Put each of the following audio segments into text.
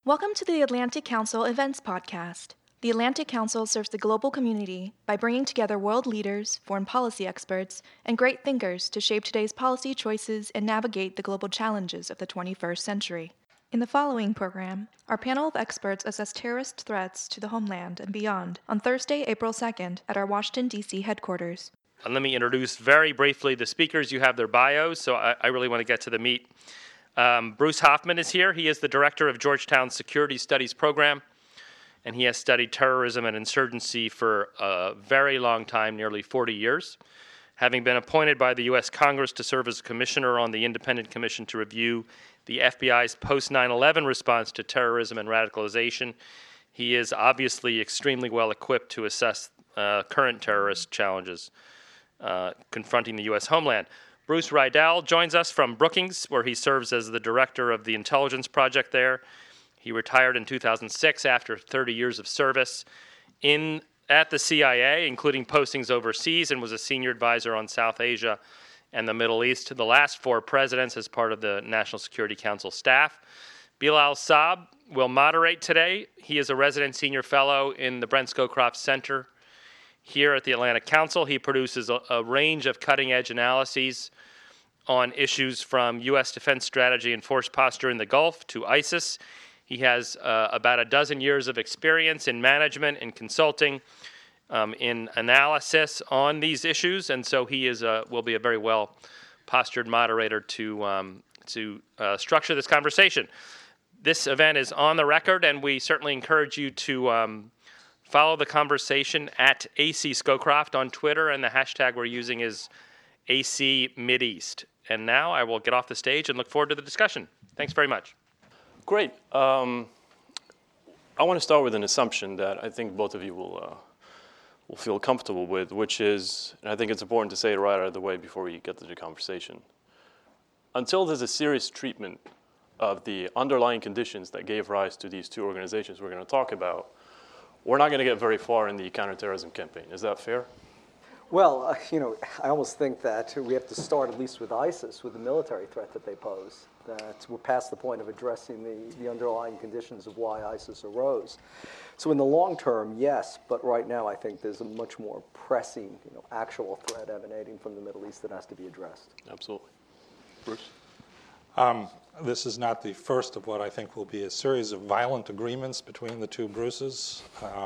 Welcome to the Atlantic Council Events Podcast. The Atlantic Council serves the global community by bringing together world leaders, foreign policy experts, and great thinkers to shape today's policy choices and navigate the global challenges of the 21st century. In the following program, our panel of experts assess terrorist threats to the homeland and beyond on Thursday, April 2nd at our Washington, D.C. headquarters. And let me introduce very briefly the speakers. You have their bios, so I really want to get to the meat. Bruce Hoffman is here. He is the director of Georgetown's Security Studies Program, and he has studied terrorism and insurgency for a very long time, nearly 40 years, having been appointed by the U.S. Congress to serve as a commissioner on the Independent Commission to review the FBI's post-9/11 response to terrorism and radicalization. He is obviously extremely well equipped to assess current terrorist challenges confronting the U.S. homeland. Bruce Riedel joins us from Brookings, where he serves as the director of the intelligence project there. He retired in 2006 after 30 years of service at the CIA, including postings overseas, and was a senior advisor on South Asia and the Middle East to the last 4 presidents as part of the National Security Council staff. Bilal Saab will moderate today. He is a resident senior fellow in the Brent Scowcroft Center here at the Atlantic Council. He produces a range of cutting-edge analyses on issues from U.S. defense strategy and force posture in the Gulf to ISIS. He has about a dozen years of experience in management and consulting, in analysis on these issues, and so he will be a very well-postured moderator to structure this conversation. This event is on the record, and we certainly encourage you to follow the conversation at AC Scowcroft on Twitter, and the hashtag we're using is AC Mideast. And now I will get off the stage and look forward to the discussion. Thanks very much. Great. I want to start with an assumption that I think both of you will feel comfortable with, which is, and I think it's important to say it right out of the way before we get to the conversation. Until there's a serious treatment of the underlying conditions that gave rise to these 2 organizations we're going to talk about, we're not going to get very far in the counterterrorism campaign. Is that fair? Well, I almost think that we have to start at least with ISIS, with the military threat that they pose, that we're past the point of addressing the underlying conditions of why ISIS arose. So in the long term, yes, but right now I think there's a much more pressing, actual threat emanating from the Middle East that has to be addressed. Absolutely. Bruce? This is not the first of what I think will be a series of violent agreements between the 2 Bruces.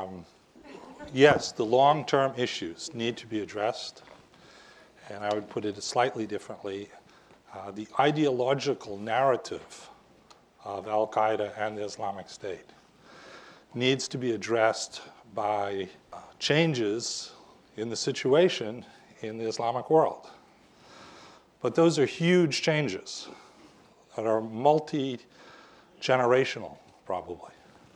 Yes, the long-term issues need to be addressed, and I would put it slightly differently. The ideological narrative of Al-Qaeda and the Islamic State needs to be addressed by changes in the situation in the Islamic world. But those are huge changes that are multi-generational, probably.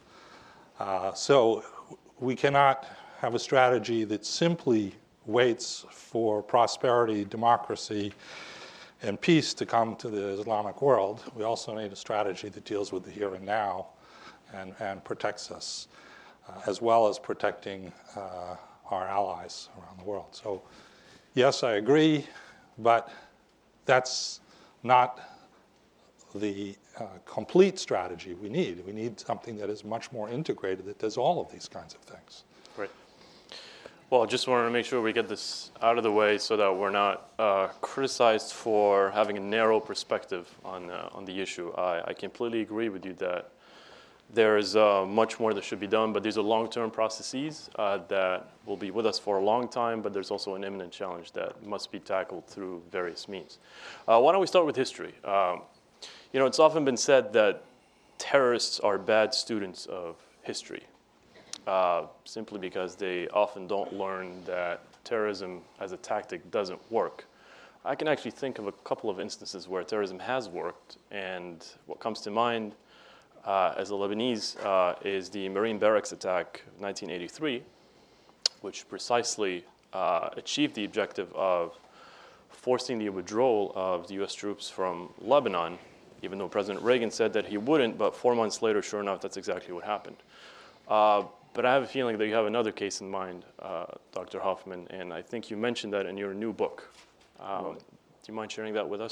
So we cannot have a strategy that simply waits for prosperity, democracy, and peace to come to the Islamic world. We also need a strategy that deals with the here and now and protects us, as well as protecting our allies around the world. So yes, I agree, but that's not the complete strategy we need. We need something that is much more integrated, that does all of these kinds of things. Great. Well, I just wanted to make sure we get this out of the way so that we're not criticized for having a narrow perspective on the issue. I completely agree with you that there is much more that should be done, but these are long-term processes that will be with us for a long time, but there's also an imminent challenge that must be tackled through various means. Why don't we start with history? It's often been said that terrorists are bad students of history, simply because they often don't learn that terrorism as a tactic doesn't work. I can actually think of a couple of instances where terrorism has worked, and what comes to mind as a Lebanese is the Marine Barracks attack of 1983, which precisely achieved the objective of forcing the withdrawal of the U.S. troops from Lebanon, even though President Reagan said that he wouldn't, but 4 months later, sure enough, that's exactly what happened. But I have a feeling that you have another case in mind, Dr. Hoffman, and I think you mentioned that in your new book. Do you mind sharing that with us?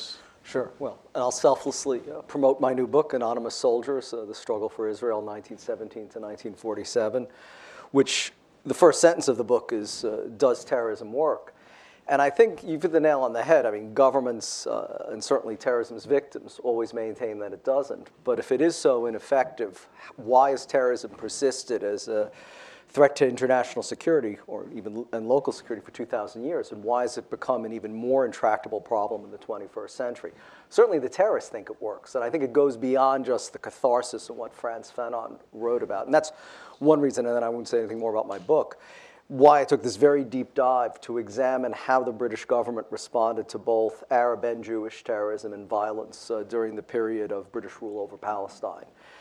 Sure. Well, and I'll selflessly promote my new book, Anonymous Soldiers, The Struggle for Israel, 1917 to 1947, which the first sentence of the book is, does terrorism work? And I think you've hit the nail on the head. I mean, governments and certainly terrorism's victims always maintain that it doesn't. But if it is so ineffective, why has terrorism persisted as a threat to international security or even and local security for 2,000 years? And why has it become an even more intractable problem in the 21st century? Certainly the terrorists think it works. And I think it goes beyond just the catharsis of what Frantz Fanon wrote about. And that's one reason, and then I won't say anything more about my book, why I took this very deep dive to examine how the British government responded to both Arab and Jewish terrorism and violence during the period of British rule over Palestine.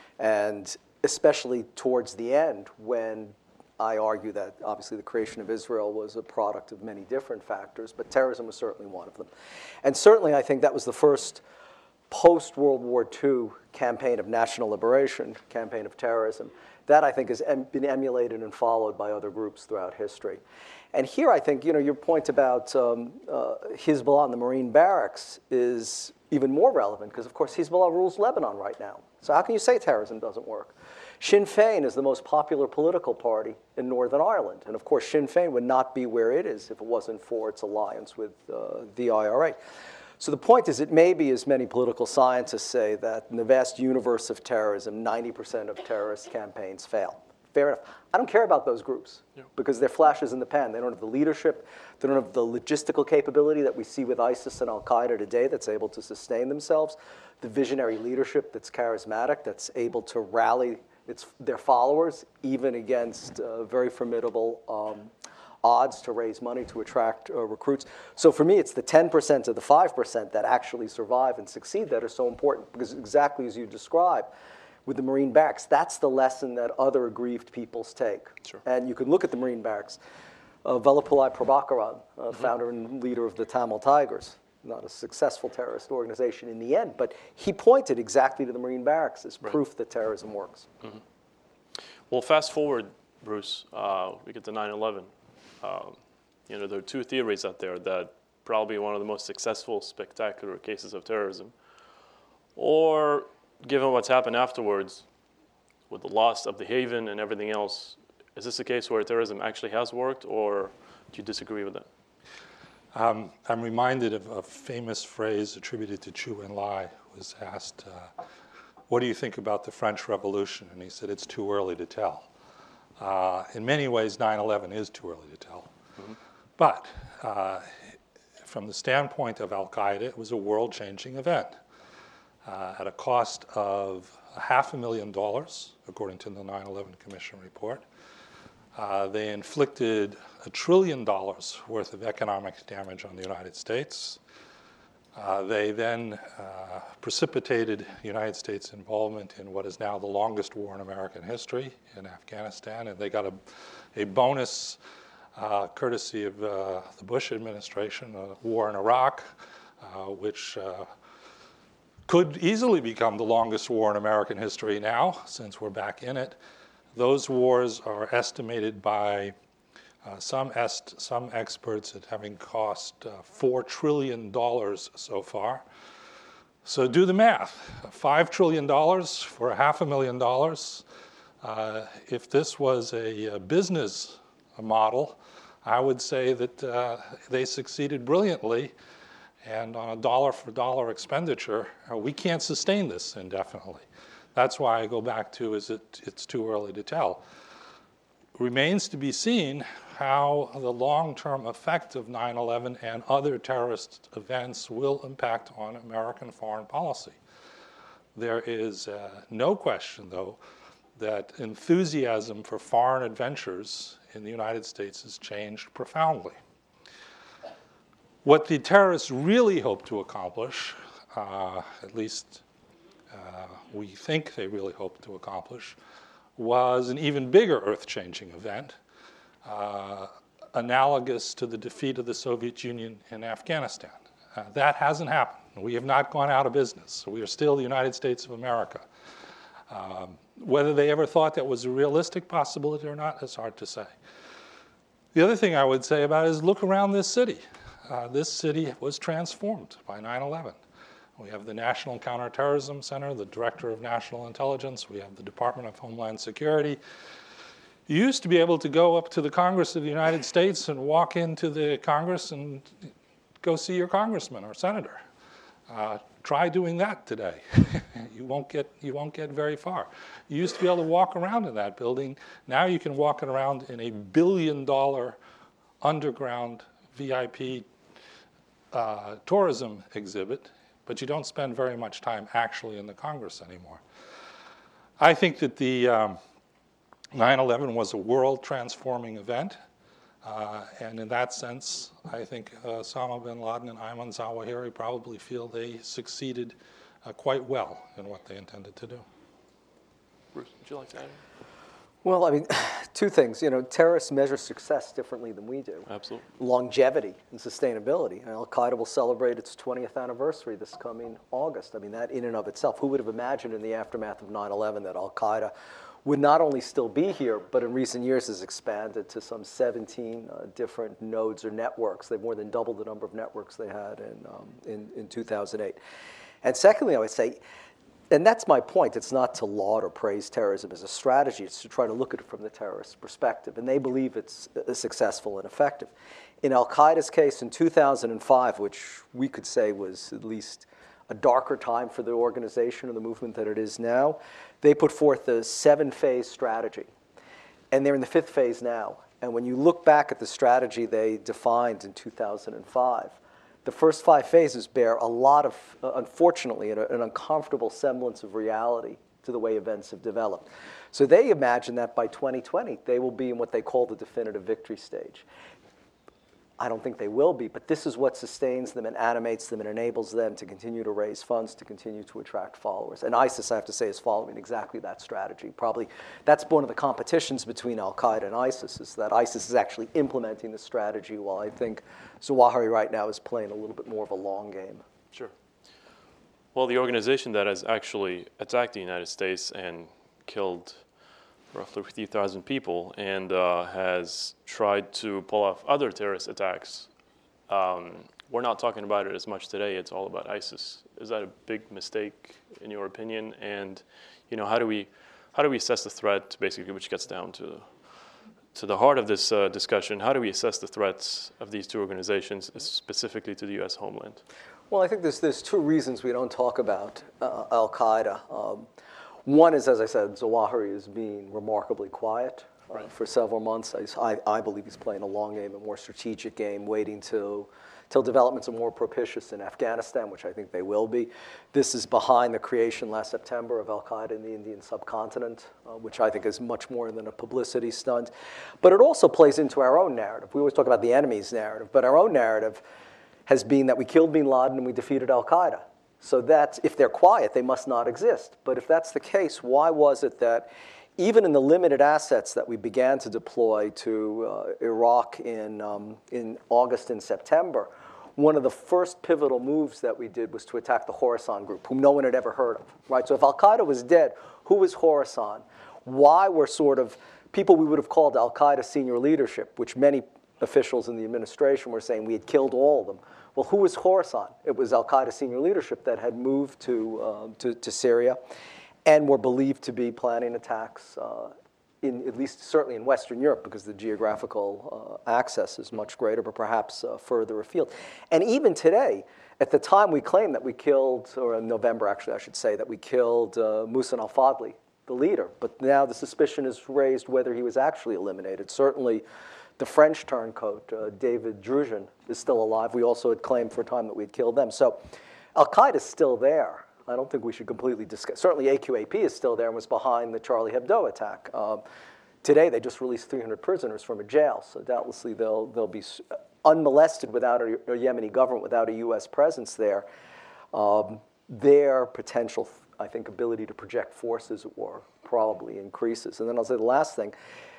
And especially towards the end, when I argue that obviously the creation of Israel was a product of many different factors, but terrorism was certainly one of them. And certainly I think that was the first post-World War II campaign of national liberation, campaign of terrorism. That, I think, has been emulated and followed by other groups throughout history. And here, I think, your point about Hezbollah and the Marine barracks is even more relevant because, of course, Hezbollah rules Lebanon right now. So how can you say terrorism doesn't work? Sinn Féin is the most popular political party in Northern Ireland. And, of course, Sinn Féin would not be where it is if it wasn't for its alliance with the IRA. So the point is, it may be, as many political scientists say, that in the vast universe of terrorism, 90% of terrorist campaigns fail. Fair enough. I don't care about those groups because they're flashes in the pan. They don't have the leadership. They don't have the logistical capability that we see with ISIS and Al-Qaeda today that's able to sustain themselves, the visionary leadership that's charismatic, that's able to rally their followers, even against very formidable odds to raise money to attract recruits. So for me, it's the 10% of the 5% that actually survive and succeed that are so important because exactly as you described, with the Marine barracks, that's the lesson that other aggrieved peoples take. Sure. And you can look at the Marine barracks. Vallabhbhai Prabhakaran, founder and leader of the Tamil Tigers, not a successful terrorist organization in the end, but he pointed exactly to the Marine barracks as proof that terrorism works. Mm-hmm. Well, fast forward, Bruce, we get to 9/11. There are two theories out there that probably one of the most successful, spectacular cases of terrorism, or given what's happened afterwards with the loss of the Haven and everything else, is this a case where terrorism actually has worked, or do you disagree with that? I'm reminded of a famous phrase attributed to Chu Enlai, who was asked, what do you think about the French Revolution? And he said, it's too early to tell. In many ways, 9/11 is too early to tell. Mm-hmm. But from the standpoint of Al-Qaeda, it was a world-changing event. At a cost of $500,000, according to the 9/11 Commission report, they inflicted $1 trillion worth of economic damage on the United States. They then precipitated the United States' involvement in what is now the longest war in American history in Afghanistan, and they got a bonus courtesy of the Bush administration, a war in Iraq, which could easily become the longest war in American history now, since we're back in it. Those wars are estimated by some experts at having cost $4 trillion so far. So do the math. $5 trillion for $500,000. If this was a business model, I would say that they succeeded brilliantly. And on a dollar-for-dollar expenditure, we can't sustain this indefinitely. That's why I go back to it's too early to tell. Remains to be seen how the long-term effect of 9/11 and other terrorist events will impact on American foreign policy. There is no question, though, that enthusiasm for foreign adventures in the United States has changed profoundly. What the terrorists really hope to accomplish, at least we think they really hope to accomplish, was an even bigger earth-changing event, analogous to the defeat of the Soviet Union in Afghanistan. That hasn't happened. We have not gone out of business. We are still the United States of America. Whether they ever thought that was a realistic possibility or not, it's hard to say. The other thing I would say about it is look around this city. This city was transformed by 9/11. We have the National Counterterrorism Center, the Director of National Intelligence. We have the Department of Homeland Security. You used to be able to go up to the Congress of the United States and walk into the Congress and go see your congressman or senator. Try doing that today. You won't get very far. You used to be able to walk around in that building. Now you can walk around in a $1 billion underground VIP tourism exhibit, but you don't spend very much time actually in the Congress anymore. I think that the 9/11 was a world-transforming event. And in that sense, I think Osama bin Laden and Ayman Zawahiri probably feel they succeeded quite well in what they intended to do. Bruce, would you like to add? Well, I mean, two things. Terrorists measure success differently than we do. Absolutely. Longevity and sustainability. And Al-Qaeda will celebrate its 20th anniversary this coming August. I mean, that in and of itself, who would have imagined in the aftermath of 9/11 that Al-Qaeda would not only still be here, but in recent years has expanded to some 17 different nodes or networks. They've more than doubled the number of networks they had in 2008. And secondly, I would say, and that's my point, it's not to laud or praise terrorism as a strategy, it's to try to look at it from the terrorist perspective. And they believe it's successful and effective. In Al-Qaeda's case in 2005, which we could say was at least a darker time for the organization and the movement than it is now, they put forth a 7-phase strategy. And they're in the 5th phase now. And when you look back at the strategy they defined in 2005, the first 5 phases bear a lot of, unfortunately, an uncomfortable semblance of reality to the way events have developed. So they imagine that by 2020, they will be in what they call the definitive victory stage. I don't think they will be, but this is what sustains them and animates them and enables them to continue to raise funds, to continue to attract followers. And ISIS, I have to say, is following exactly that strategy. Probably that's one of the competitions between Al-Qaeda and ISIS, is that ISIS is actually implementing the strategy, while I think Zawahiri right now is playing a little bit more of a long game. Sure. Well, the organization that has actually attacked the United States and killed roughly 50,000 people and has tried to pull off other terrorist attacks. We're not talking about it as much today. It's all about ISIS. Is that a big mistake in your opinion? And how do we assess the threat, basically, which gets down to the heart of this discussion? How do we assess the threats of these two organizations, specifically to the U.S. homeland? Well, I think there's 2 reasons we don't talk about Al-Qaeda. One is, as I said, Zawahiri is being remarkably quiet for several months. I believe he's playing a long game, a more strategic game, waiting till developments are more propitious in Afghanistan, which I think they will be. This is behind the creation last September of Al-Qaeda in the Indian subcontinent, which I think is much more than a publicity stunt. But it also plays into our own narrative. We always talk about the enemy's narrative, but our own narrative has been that we killed bin Laden and we defeated Al-Qaeda. So that if they're quiet, they must not exist. But if that's the case, why was it that even in the limited assets that we began to deploy to Iraq in August and September, one of the first pivotal moves that we did was to attack the Khorasan group, whom no one had ever heard of, right? So if Al-Qaeda was dead, who was Khorasan? Why were sort of people we would have called Al-Qaeda senior leadership, which many officials in the administration were saying we had killed all of them. Well, who was Khorasan? It was Al-Qaeda senior leadership that had moved to Syria and were believed to be planning attacks in at least certainly in Western Europe, because the geographical access is much greater, but perhaps further afield. And even today, at the time we claimed that we killed, or in November actually I should say, that we killed Muhsin al-Fadli, the leader. But now the suspicion is raised whether he was actually eliminated. Certainly the French turncoat, David Druzhin, is still alive. We also had claimed for a time that we had killed them. So Al-Qaeda is still there. I don't think we should completely discuss. Certainly AQAP is still there and was behind the Charlie Hebdo attack. Today they just released 300 prisoners from a jail, so doubtlessly they'll be unmolested without a Yemeni government, without a U.S. presence there. Their potential, I think, ability to project force, as it were, probably increases. And then I'll say the last thing.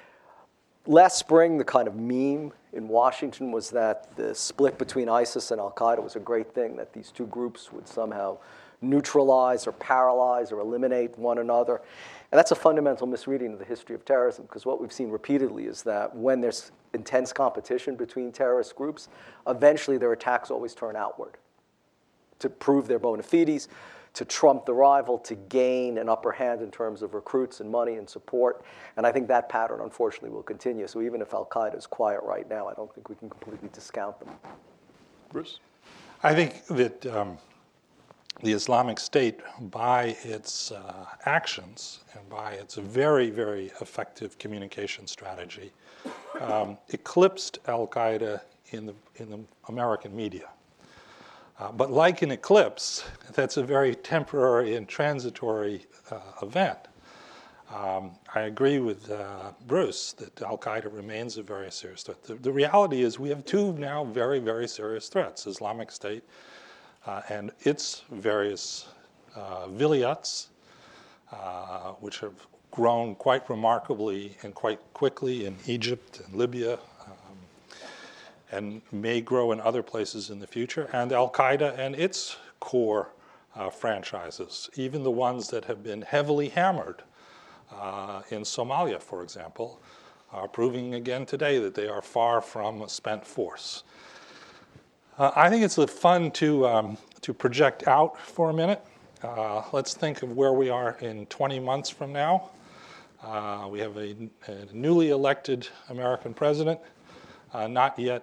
Last spring, the kind of meme in Washington was that the split between ISIS and Al-Qaeda was a great thing, that these two groups would somehow neutralize or paralyze or eliminate one another. And that's a fundamental misreading of the history of terrorism, because what we've seen repeatedly is that when there's intense competition between terrorist groups, eventually their attacks always turn outward. to prove their bona fides, to trump the rival, to gain an upper hand in terms of recruits and money and support. And I think that pattern, unfortunately, will continue. So even if al-Qaeda is quiet right now, I don't think we can completely discount them. Bruce? I think that the Islamic State, by its actions and by its very, very effective communication strategy, eclipsed al-Qaeda in the American media. But like an eclipse, that's a very temporary and transitory event. I agree with Bruce that al-Qaeda remains a very serious threat. The reality is we have two now very, very serious threats, Islamic State and its various vilayats, which have grown quite remarkably and quite quickly in Egypt and Libya, and may grow in other places in the future, and al-Qaeda and its core franchises, even the ones that have been heavily hammered in Somalia, for example, are proving again today that they are far from a spent force. I think it's fun to project out for a minute. Let's think of where we are in 20 months from now. We have a newly elected American president, not yet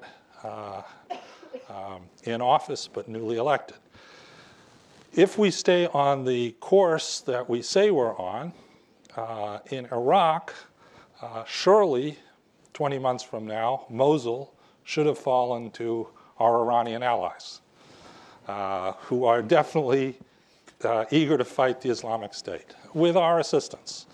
in office, but newly elected. If we stay on the course that we say we're on, in Iraq, surely 20 months from now, Mosul should have fallen to our Iranian allies, who are definitely eager to fight the Islamic State with our assistance.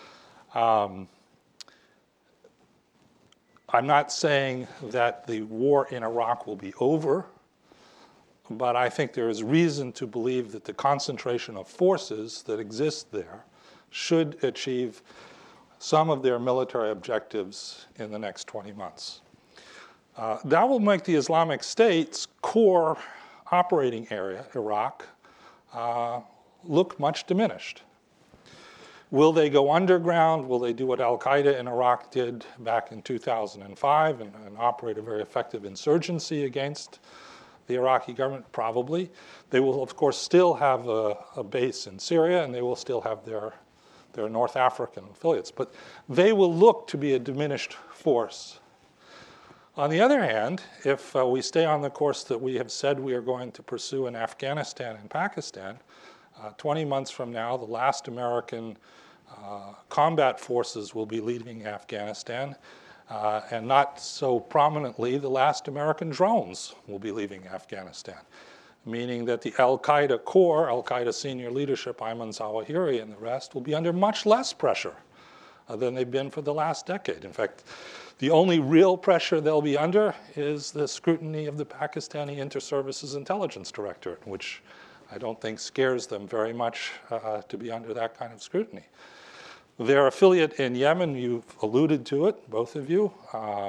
I'm not saying that the war in Iraq will be over, but I think there is reason to believe that the concentration of forces that exist there should achieve some of their military objectives in the next 20 months. That will make the Islamic State's core operating area, Iraq, look much diminished. Will they go underground? Will they do what al-Qaeda in Iraq did back in 2005 and operate a very effective insurgency against the Iraqi government? Probably. They will, of course, still have a base in Syria, and they will still have their North African affiliates. But they will look to be a diminished force. On the other hand, if we stay on the course that we have said we are going to pursue in Afghanistan and Pakistan, 20 months from now, the last American combat forces will be leaving Afghanistan, and not so prominently, the last American drones will be leaving Afghanistan, meaning that the al-Qaeda core, al-Qaeda senior leadership, Ayman Zawahiri and the rest, will be under much less pressure than they've been for the last decade. In fact, the only real pressure they'll be under is the scrutiny of the Pakistani Inter-Services Intelligence Directorate, which I don't think scares them very much to be under that kind of scrutiny. Their affiliate in Yemen, you've alluded to it, both of you,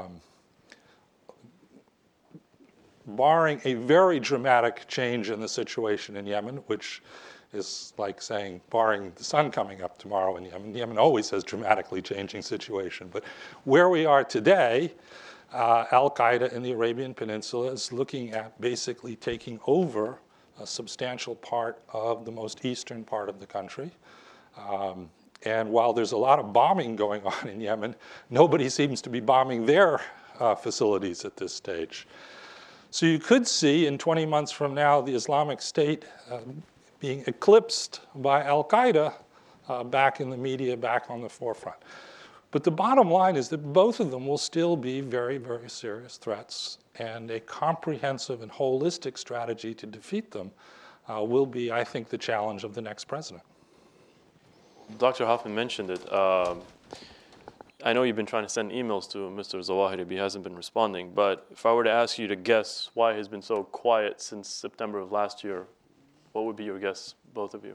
barring a very dramatic change in the situation in Yemen, which is like saying barring the sun coming up tomorrow in Yemen. Yemen always has dramatically changing situation. But where we are today, al-Qaeda in the Arabian Peninsula is looking at basically taking over a substantial part of the most eastern part of the country. And while there's a lot of bombing going on in Yemen, nobody seems to be bombing their facilities at this stage. So you could see in 20 months from now the Islamic State being eclipsed by al-Qaeda back in the media, back on the forefront. But the bottom line is that both of them will still be very, very serious threats, and a comprehensive and holistic strategy to defeat them will be, I think, the challenge of the next president. Dr. Hoffman mentioned it. I know you've been trying to send emails to Mr. Zawahiri, but he hasn't been responding. But if I were to ask you to guess why he's been so quiet since September of last year, what would be your guess, both of you?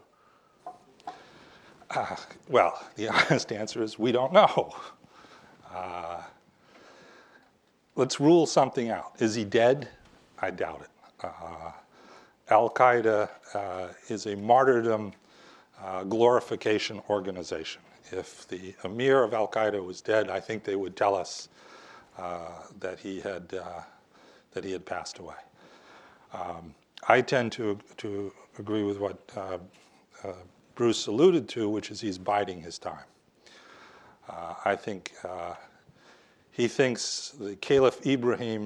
Well, the honest answer is we don't know. Let's rule something out. Is he dead? I doubt it. Al-Qaeda is a martyrdom glorification organization. If the emir of al-Qaeda was dead, I think they would tell us that he had passed away. I tend to agree with what Bruce alluded to, which is he's biding his time. I think he thinks the Caliph Ibrahim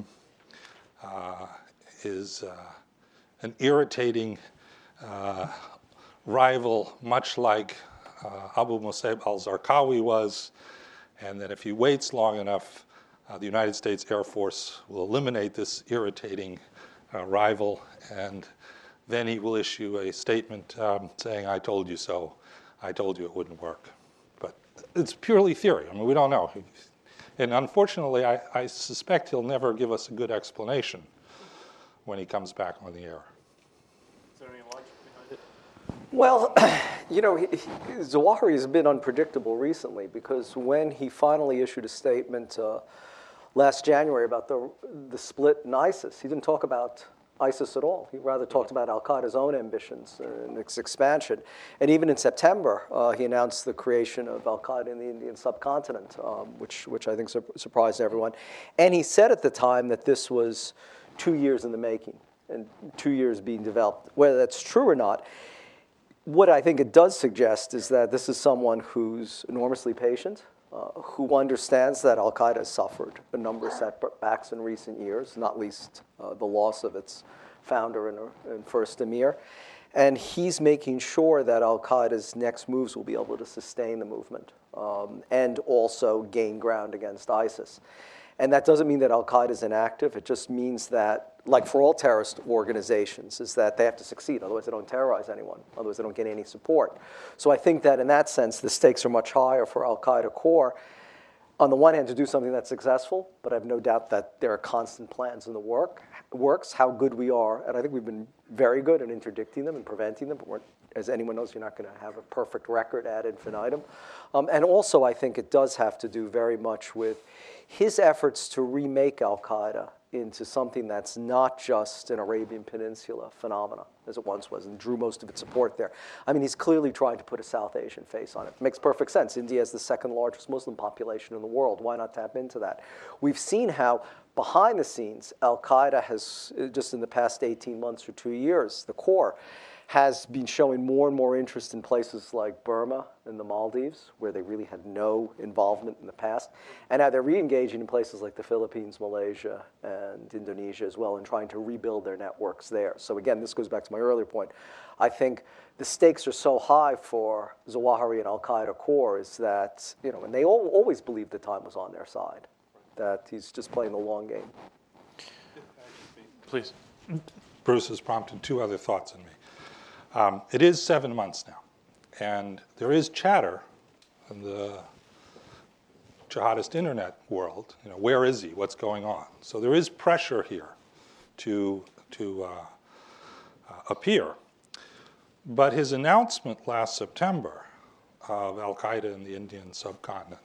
is an irritating rival, much like Abu Musab al-Zarqawi was, and that if he waits long enough, the United States Air Force will eliminate this irritating rival, and then he will issue a statement saying, I told you so, I told you it wouldn't work. But it's purely theory. I mean, we don't know. And unfortunately, I suspect he'll never give us a good explanation when he comes back on the air. Is there any logic behind it? Well, you know, Zawahiri has been unpredictable recently, because when he finally issued a statement last January about the split in ISIS, he didn't talk about ISIS at all. He rather talked about al-Qaeda's own ambitions and its expansion. And even in September, he announced the creation of al-Qaeda in the Indian subcontinent, which I think surprised everyone. And he said at the time that this was 2 years in the making and 2 years being developed. Whether that's true or not, what I think it does suggest is that this is someone who's enormously patient, who understands that al-Qaeda has suffered a number of setbacks in recent years, not least the loss of its founder and first emir. And he's making sure that al-Qaeda's next moves will be able to sustain the movement and also gain ground against ISIS. And that doesn't mean that al-Qaeda is inactive. It just means that, like for all terrorist organizations, is that they have to succeed. Otherwise, they don't terrorize anyone. Otherwise, they don't get any support. So I think that in that sense, the stakes are much higher for al-Qaeda core. On the one hand, to do something that's successful, but I have no doubt that there are constant plans in the works, how good we are. And I think we've been very good at interdicting them and preventing them. But as anyone knows, you're not going to have a perfect record ad infinitum. And also, I think it does have to do very much with his efforts to remake al-Qaeda into something that's not just an Arabian Peninsula phenomenon, as it once was, and drew most of its support there. I mean, he's clearly trying to put a South Asian face on it. It makes perfect sense. India has the second largest Muslim population in the world. Why not tap into that? We've seen how, behind the scenes, al-Qaeda has, just in the past 18 months or 2 years, the core, has been showing more and more interest in places like Burma and the Maldives, where they really had no involvement in the past. And now they're re-engaging in places like the Philippines, Malaysia, and Indonesia as well, and trying to rebuild their networks there. So again, this goes back to my earlier point. I think the stakes are so high for Zawahiri and al-Qaeda core is that, you know, and they always believed the time was on their side, that he's just playing the long game. Please. Bruce has prompted two other thoughts in me. It is 7 months now, and there is chatter in the jihadist internet world. You know, where is he? What's going on? So there is pressure here to appear. But his announcement last September of al-Qaeda in the Indian subcontinent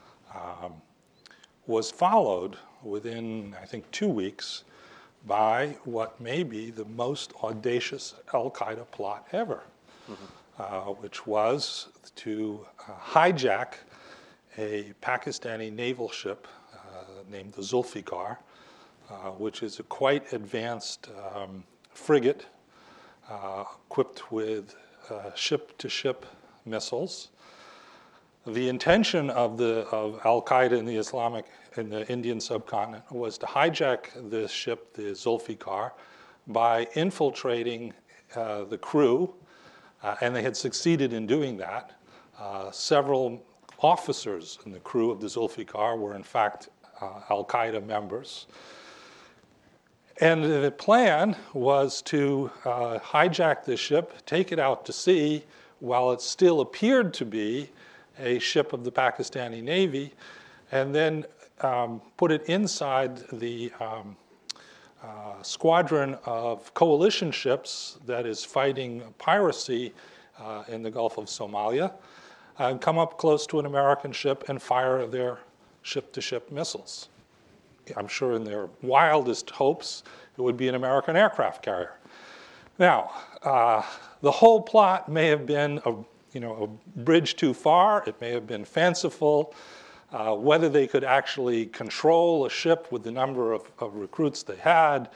was followed within, I think, 2 weeks by what may be the most audacious al-Qaeda plot ever, which was to hijack a Pakistani naval ship named the Zulfikar, which is a quite advanced frigate equipped with ship-to-ship missiles. The intention of al-Qaeda in the Indian subcontinent was to hijack this ship, the Zulfikar, by infiltrating the crew, and they had succeeded in doing that. Several officers in the crew of the Zulfikar were in fact al-Qaeda members. And the plan was to hijack the ship, take it out to sea while it still appeared to be a ship of the Pakistani Navy, and then put it inside the squadron of coalition ships that is fighting piracy in the Gulf of Somalia, come up close to an American ship and fire their ship-to-ship missiles. I'm sure in their wildest hopes, it would be an American aircraft carrier. Now, the whole plot may have been a bridge too far. It may have been fanciful. Whether they could actually control a ship with the number of recruits they had,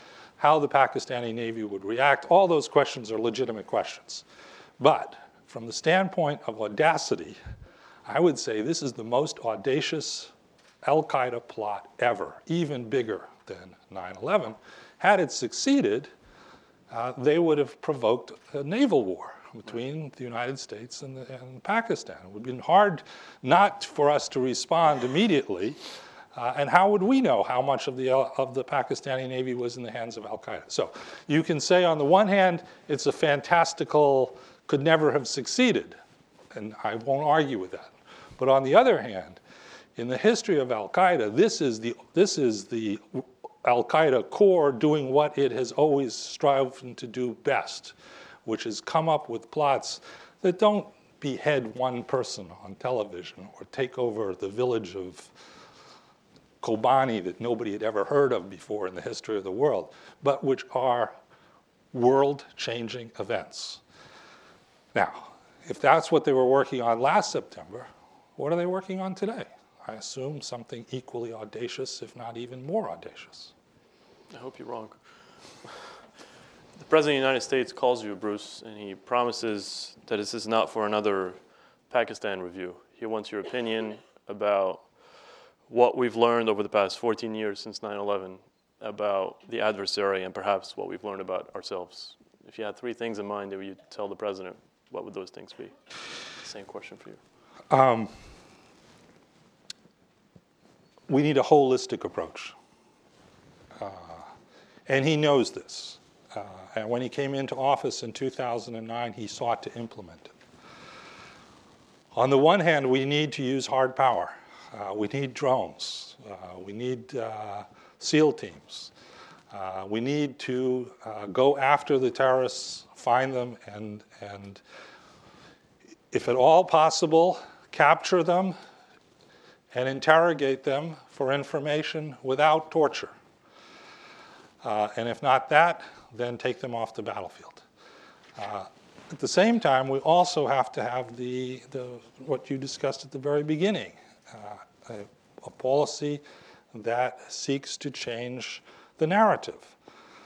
how the Pakistani Navy would react. All those questions are legitimate questions. But from the standpoint of audacity, I would say this is the most audacious al-Qaeda plot ever, even bigger than 9/11. Had it succeeded, they would have provoked a naval war between the United States and Pakistan. It would have been hard not for us to respond immediately. And how would we know how much of the Pakistani Navy was in the hands of al-Qaeda? So you can say on the one hand, it's a fantastical, could never have succeeded. And I won't argue with that. But on the other hand, in the history of al-Qaeda, this is the al-Qaeda core doing what it has always striven to do best, which is come up with plots that don't behead one person on television or take over the village of Kobani that nobody had ever heard of before in the history of the world, but which are world-changing events. Now, if that's what they were working on last September, what are they working on today? I assume something equally audacious, if not even more audacious. I hope you're wrong. The President of the United States calls you, Bruce, and he promises that this is not for another Pakistan review. He wants your opinion about what we've learned over the past 14 years since 9/11 about the adversary and perhaps what we've learned about ourselves. If you had three things in mind that you'd tell the President, what would those things be? Same question for you. We need a holistic approach. And he knows this. And when he came into office in 2009, he sought to implement it. On the one hand, we need to use hard power. We need drones. We need SEAL teams. We need to go after the terrorists, find them, and if at all possible, capture them and interrogate them for information without torture. And if not that, then take them off the battlefield. At the same time, we also have to have what you discussed at the very beginning, a policy that seeks to change the narrative.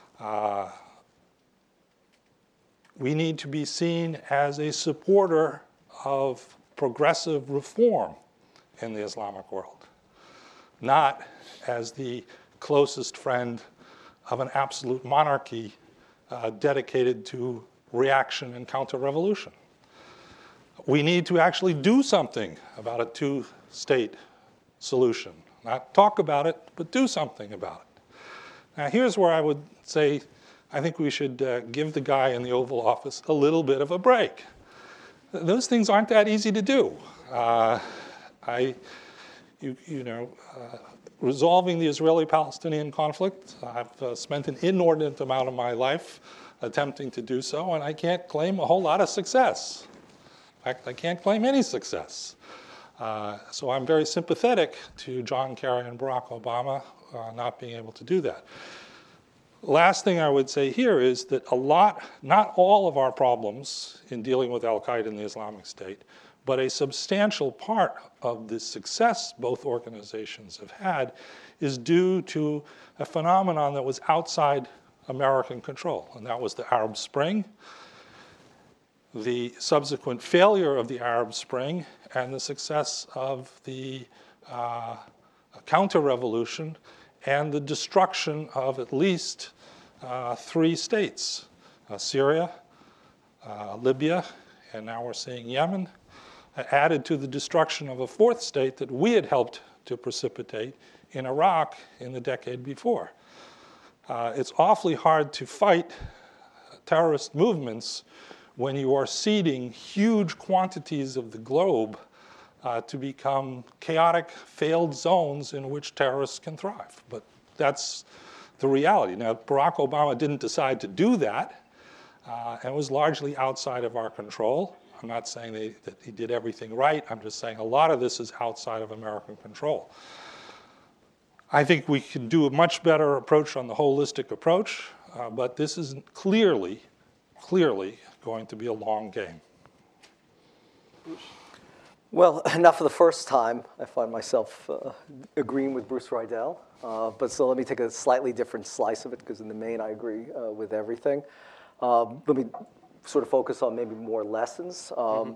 We need to be seen as a supporter of progressive reform in the Islamic world, not as the closest friend of an absolute monarchy dedicated to reaction and counter-revolution. We need to actually do something about a two-state solution. Not talk about it, but do something about it. Now, here's where I would say I think we should give the guy in the Oval Office a little bit of a break. Those things aren't that easy to do. Resolving the Israeli-Palestinian conflict, I've spent an inordinate amount of my life attempting to do so, and I can't claim a whole lot of success. In fact, I can't claim any success. So I'm very sympathetic to John Kerry and Barack Obama not being able to do that. Last thing I would say here is that not all of our problems in dealing with al-Qaeda and the Islamic State, but a substantial part of the success both organizations have had is due to a phenomenon that was outside American control, and that was the Arab Spring, the subsequent failure of the Arab Spring, and the success of the counter-revolution and the destruction of at least 3 states, Syria, Libya, and now we're seeing Yemen, added to the destruction of a 4th state that we had helped to precipitate in Iraq in the decade before. It's awfully hard to fight terrorist movements when you are seeding huge quantities of the globe to become chaotic, failed zones in which terrorists can thrive. But that's the reality. Now, Barack Obama didn't decide to do that, and it was largely outside of our control. I'm not saying that he did everything right. I'm just saying a lot of this is outside of American control. I think we can do a much better approach on the holistic approach, but this is clearly going to be a long game. Well, not for the first time. I find myself agreeing with Bruce Riedel. But so let me take a slightly different slice of it, because in the main I agree with everything. Let me sort of focus on maybe more lessons.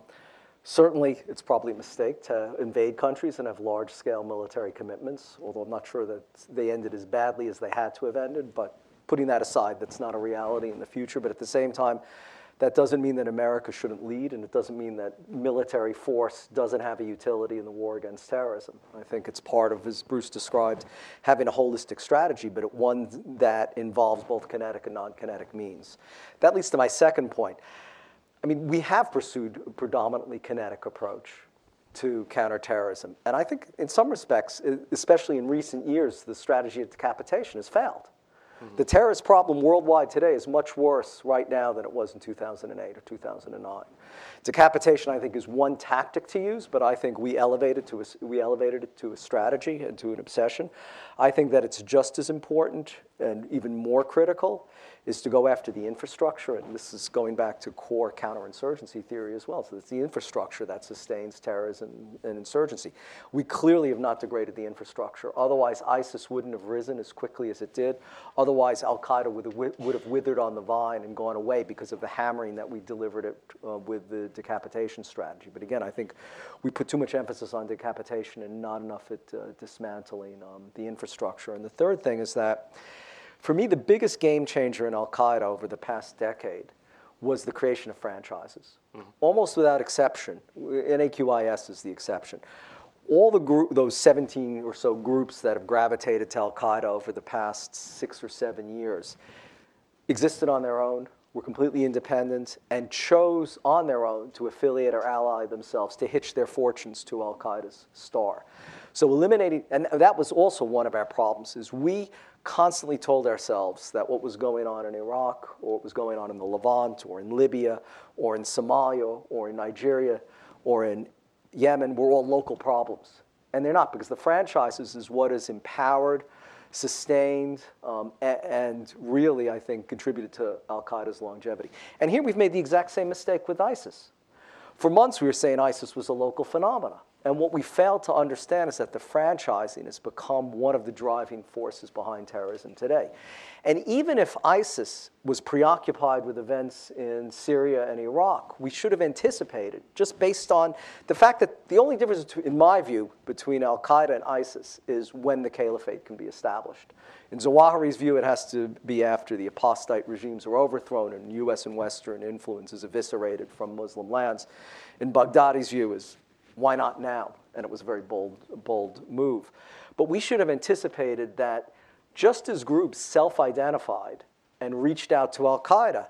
Certainly, it's probably a mistake to invade countries and have large-scale military commitments, although I'm not sure that they ended as badly as they had to have ended. But putting that aside, that's not a reality in the future. But at the same time, that doesn't mean that America shouldn't lead, and it doesn't mean that military force doesn't have a utility in the war against terrorism. I think it's part of, as Bruce described, having a holistic strategy, but one that involves both kinetic and non-kinetic means. That leads to my second point. I mean, we have pursued a predominantly kinetic approach to counterterrorism. And I think in some respects, especially in recent years, the strategy of decapitation has failed. The terrorist problem worldwide today is much worse right now than it was in 2008 or 2009. Decapitation, I think, is one tactic to use, but I think we elevated it to a strategy and to an obsession. I think that it's just as important and even more critical is to go after the infrastructure, and this is going back to core counterinsurgency theory as well. So it's the infrastructure that sustains terrorism and insurgency. We clearly have not degraded the infrastructure. Otherwise, ISIS wouldn't have risen as quickly as it did. Otherwise, Al-Qaeda would have withered on the vine and gone away because of the hammering that we delivered it with the decapitation strategy. But again, I think we put too much emphasis on decapitation and not enough at dismantling the infrastructure. And the third thing is that, for me, the biggest game changer in Al-Qaeda over the past decade was the creation of franchises. Almost without exception, NAQIS is the exception. All those 17 or so groups that have gravitated to Al-Qaeda over the past 6 or 7 years existed on their own, were completely independent, and chose on their own to affiliate or ally themselves, to hitch their fortunes to Al-Qaeda's star. So eliminating, and that was also one of our problems, is we constantly told ourselves that what was going on in Iraq, or what was going on in the Levant, or in Libya, or in Somalia, or in Nigeria, or in Yemen were all local problems. And they're not, because the franchises is what has empowered, sustained, and really, I think, contributed to Al-Qaeda's longevity. And here we've made the exact same mistake with ISIS. For months, we were saying ISIS was a local phenomenon. And what we failed to understand is that the franchising has become one of the driving forces behind terrorism today. And even if ISIS was preoccupied with events in Syria and Iraq, we should have anticipated, just based on the fact that the only difference, in my view, between Al-Qaeda and ISIS is when the caliphate can be established. In Zawahiri's view, it has to be after the apostate regimes are overthrown and U.S. and Western influence is eviscerated from Muslim lands. In Baghdadi's view, is why not now? And it was a very bold move. But we should have anticipated that just as groups self-identified and reached out to Al-Qaeda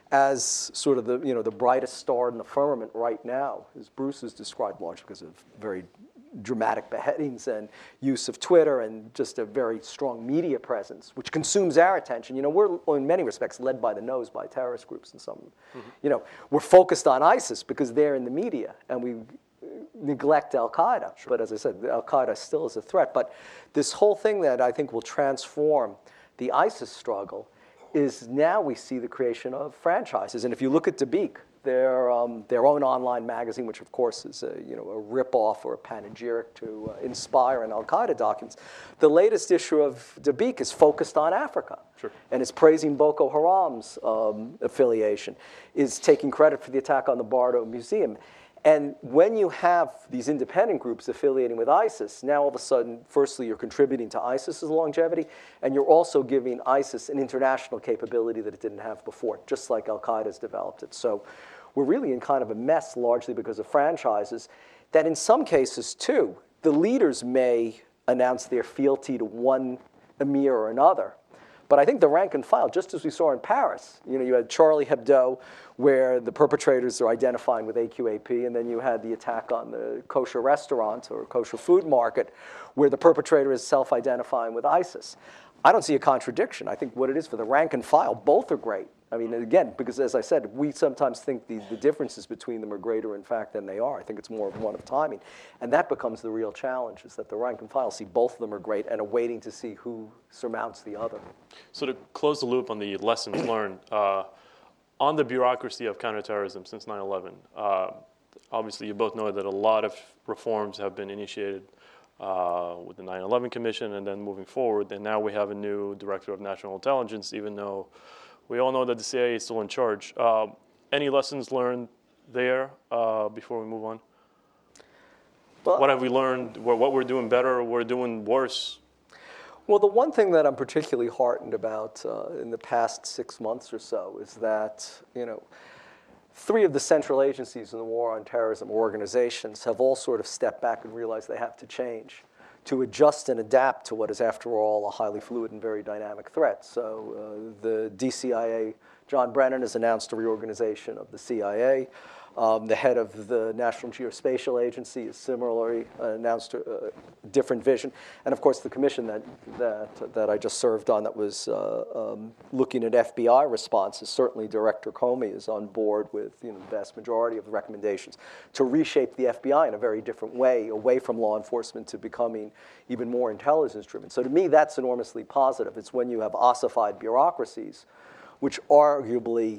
as sort of the brightest star in the firmament right now, as Bruce has described, largely because of very dramatic beheadings and use of Twitter and just a very strong media presence, which consumes our attention. We're in many respects led by the nose by terrorist groups and some. We're focused on ISIS because they're in the media, and we neglect Al-Qaeda. Sure. But as I said, Al-Qaeda still is a threat. But this whole thing that I think will transform the ISIS struggle is now we see the creation of franchises. And if you look at Dabiq, their own online magazine, which of course is a rip-off or a panegyric to Inspire and Al-Qaeda documents, the latest issue of Dabiq is focused on Africa. Sure. And is praising Boko Haram's affiliation, is taking credit for the attack on the Bardo Museum. And when you have these independent groups affiliating with ISIS, now all of a sudden, firstly, you're contributing to ISIS's longevity, and you're also giving ISIS an international capability that it didn't have before, just like Al-Qaeda's developed it. So we're really in kind of a mess, largely because of franchises, that in some cases, too, the leaders may announce their fealty to one emir or another. But I think the rank and file, just as we saw in Paris, you had Charlie Hebdo, where the perpetrators are identifying with AQAP, and then you had the attack on the kosher restaurant or kosher food market, where the perpetrator is self-identifying with ISIS. I don't see a contradiction. I think what it is for the rank and file, both are great. I mean, again, because as I said, we sometimes think the differences between them are greater, in fact, than they are. I think it's more of one of timing. And that becomes the real challenge, is that the rank and file see both of them are great and are waiting to see who surmounts the other. So to close the loop on the lessons learned, on the bureaucracy of counterterrorism since 9/11, obviously, you both know that a lot of reforms have been initiated with the 9/11 Commission and then moving forward. And now we have a new Director of National Intelligence, even though we all know that the CIA is still in charge. Any lessons learned there before we move on? Well, What have we learned? What we're doing better or we're doing worse? Well, the one thing that I'm particularly heartened about in the past 6 months or so is that, 3 of the central agencies in the war on terrorism organizations have all sort of stepped back and realized they have to change to adjust and adapt to what is, after all, a highly fluid and very dynamic threat. So the DCIA, John Brennan, has announced a reorganization of the CIA. The head of the National Geospatial Agency has similarly announced a different vision. And of course, the commission that I just served on that was looking at FBI responses, certainly Director Comey is on board with the vast majority of the recommendations to reshape the FBI in a very different way, away from law enforcement to becoming even more intelligence-driven. So to me, that's enormously positive. It's when you have ossified bureaucracies, which arguably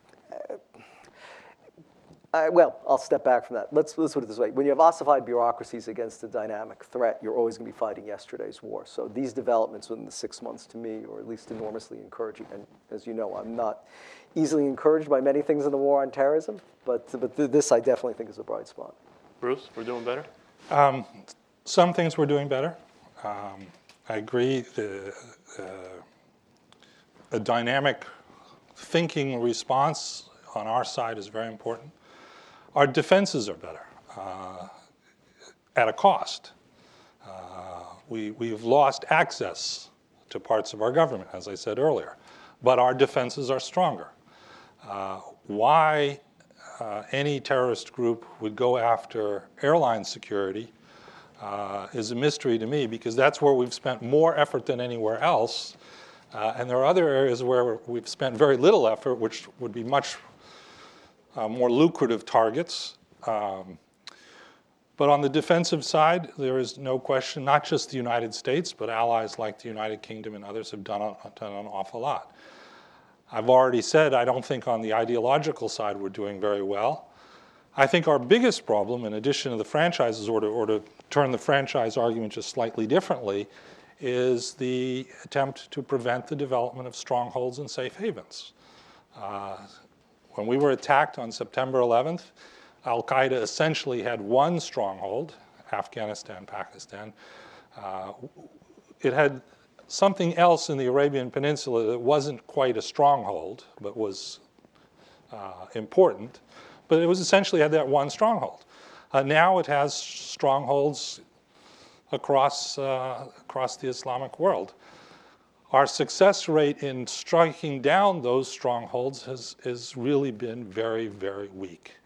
I'll step back from that. Let's put it this way. When you have ossified bureaucracies against a dynamic threat, you're always going to be fighting yesterday's war. So these developments within the 6 months, to me, are at least enormously encouraging. And as you know, I'm not easily encouraged by many things in the war on terrorism, but this I definitely think is a bright spot. Bruce, we're doing better? Some things we're doing better. I agree. A dynamic thinking response on our side is very important. Our defenses are better at a cost. We've lost access to parts of our government, as I said earlier, but our defenses are stronger. Why any terrorist group would go after airline security is a mystery to me, because that's where we've spent more effort than anywhere else. And there are other areas where we've spent very little effort, which would be much more lucrative targets. But on the defensive side, there is no question, not just the United States, but allies like the United Kingdom and others have done an awful lot. I've already said I don't think on the ideological side we're doing very well. I think our biggest problem, in addition to the franchises, or to turn the franchise argument just slightly differently, is the attempt to prevent the development of strongholds and safe havens. When we were attacked on September 11th, al-Qaeda essentially had one stronghold, Afghanistan, Pakistan. It had something else in the Arabian Peninsula that wasn't quite a stronghold, but was important. But it was essentially had that one stronghold. Now it has strongholds across the Islamic world. Our success rate in striking down those strongholds has really been very, very weak.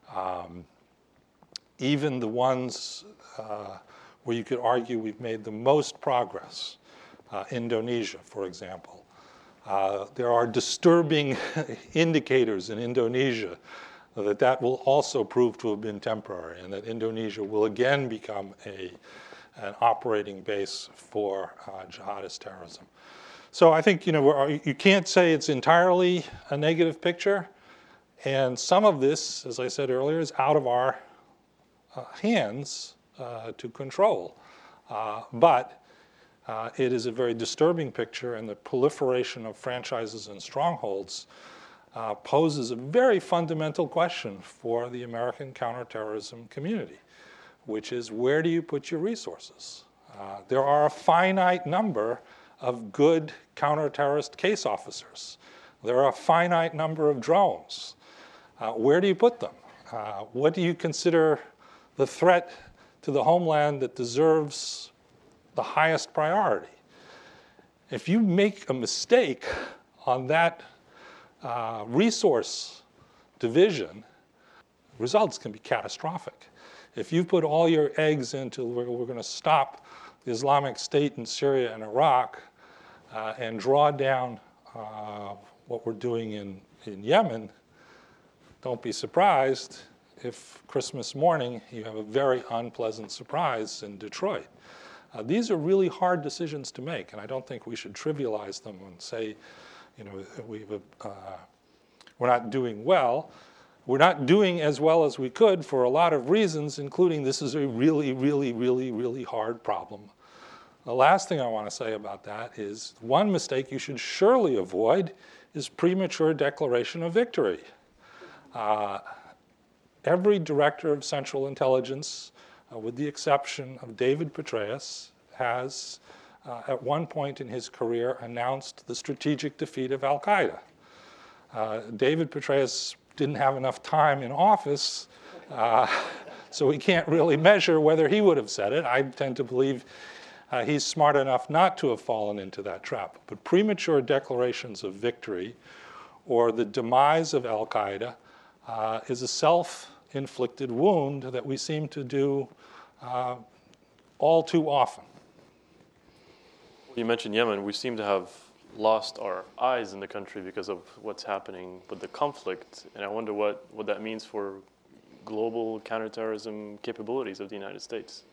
Even the ones where you could argue we've made the most progress, Indonesia, for example. There are disturbing indicators in Indonesia that will also prove to have been temporary, and that Indonesia will again become an operating base for jihadist terrorism. So I think you can't say it's entirely a negative picture, and some of this, as I said earlier, is out of our hands to control. But it is a very disturbing picture, and the proliferation of franchises and strongholds poses a very fundamental question for the American counterterrorism community, which is, where do you put your resources? There are a finite number of good counter-terrorist case officers. There are a finite number of drones. Where do you put them? What do you consider the threat to the homeland that deserves the highest priority? If you make a mistake on that resource division, results can be catastrophic. If you put all your eggs into we're going to stop the Islamic State in Syria and Iraq and draw down what we're doing in Yemen, don't be surprised if Christmas morning you have a very unpleasant surprise in Detroit. These are really hard decisions to make, and I don't think we should trivialize them and say, we're not doing well. We're not doing as well as we could for a lot of reasons, including this is a really, really, really, really hard problem. The last thing I want to say about that is one mistake you should surely avoid is premature declaration of victory. Every director of Central Intelligence, with the exception of David Petraeus, has at one point in his career announced the strategic defeat of al-Qaeda. David Petraeus didn't have enough time in office, so we can't really measure whether he would have said it. I tend to believe he's smart enough not to have fallen into that trap. But premature declarations of victory or the demise of al-Qaeda is a self-inflicted wound that we seem to do all too often. You mentioned Yemen. We seem to have lost our eyes in the country because of what's happening with the conflict. And I wonder what that means for global counterterrorism capabilities of the United States.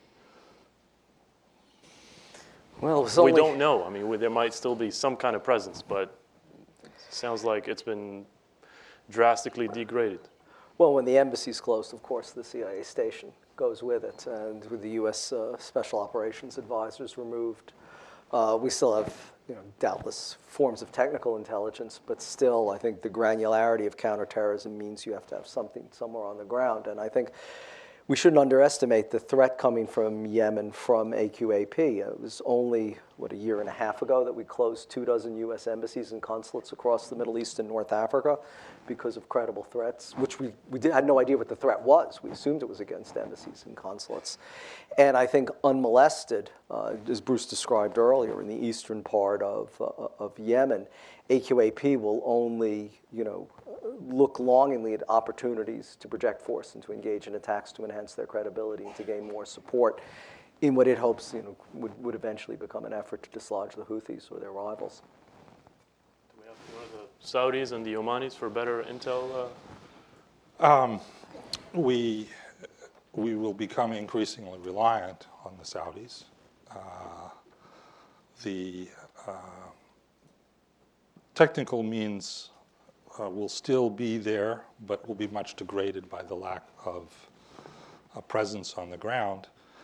Well, we don't know. I mean, there might still be some kind of presence, but it sounds like it's been drastically degraded. Well, when the embassy's closed, of course, the CIA station goes with it. And with the U.S. Special Operations advisors removed, we still have, doubtless forms of technical intelligence, but still, I think the granularity of counterterrorism means you have to have something somewhere on the ground. And I think we shouldn't underestimate the threat coming from Yemen from AQAP. It was only, a year and a half ago that we closed 24 U.S. embassies and consulates across the Middle East and North Africa because of credible threats, which we had no idea what the threat was. We assumed it was against embassies and consulates. And I think unmolested, as Bruce described earlier, in the eastern part of Yemen, AQAP will only, look longingly at opportunities to project force and to engage in attacks to enhance their credibility and to gain more support in what it hopes would eventually become an effort to dislodge the Houthis or their rivals. Do we have to go to the Saudis and the Omanis for better intel? We will become increasingly reliant on the Saudis. The technical means will still be there, but will be much degraded by the lack of a presence on the ground.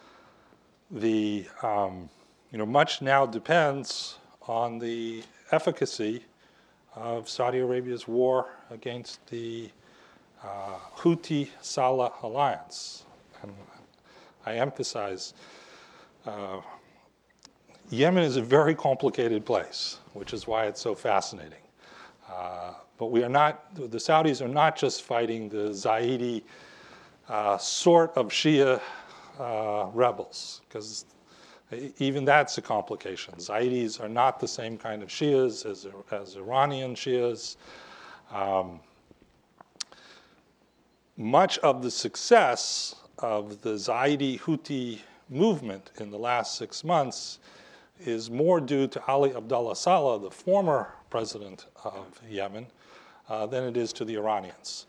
Much now depends on the efficacy of Saudi Arabia's war against the Houthi-Saleh alliance. And I emphasize, Yemen is a very complicated place, which is why it's so fascinating. But the Saudis are not just fighting the Zaidi sort of Shia rebels, because even that's a complication. Zaidis are not the same kind of Shias as Iranian Shias. Much of the success of the Zaidi Houthi movement in the last 6 months is more due to Ali Abdullah Saleh, the former president of Yemen, than it is to the Iranians.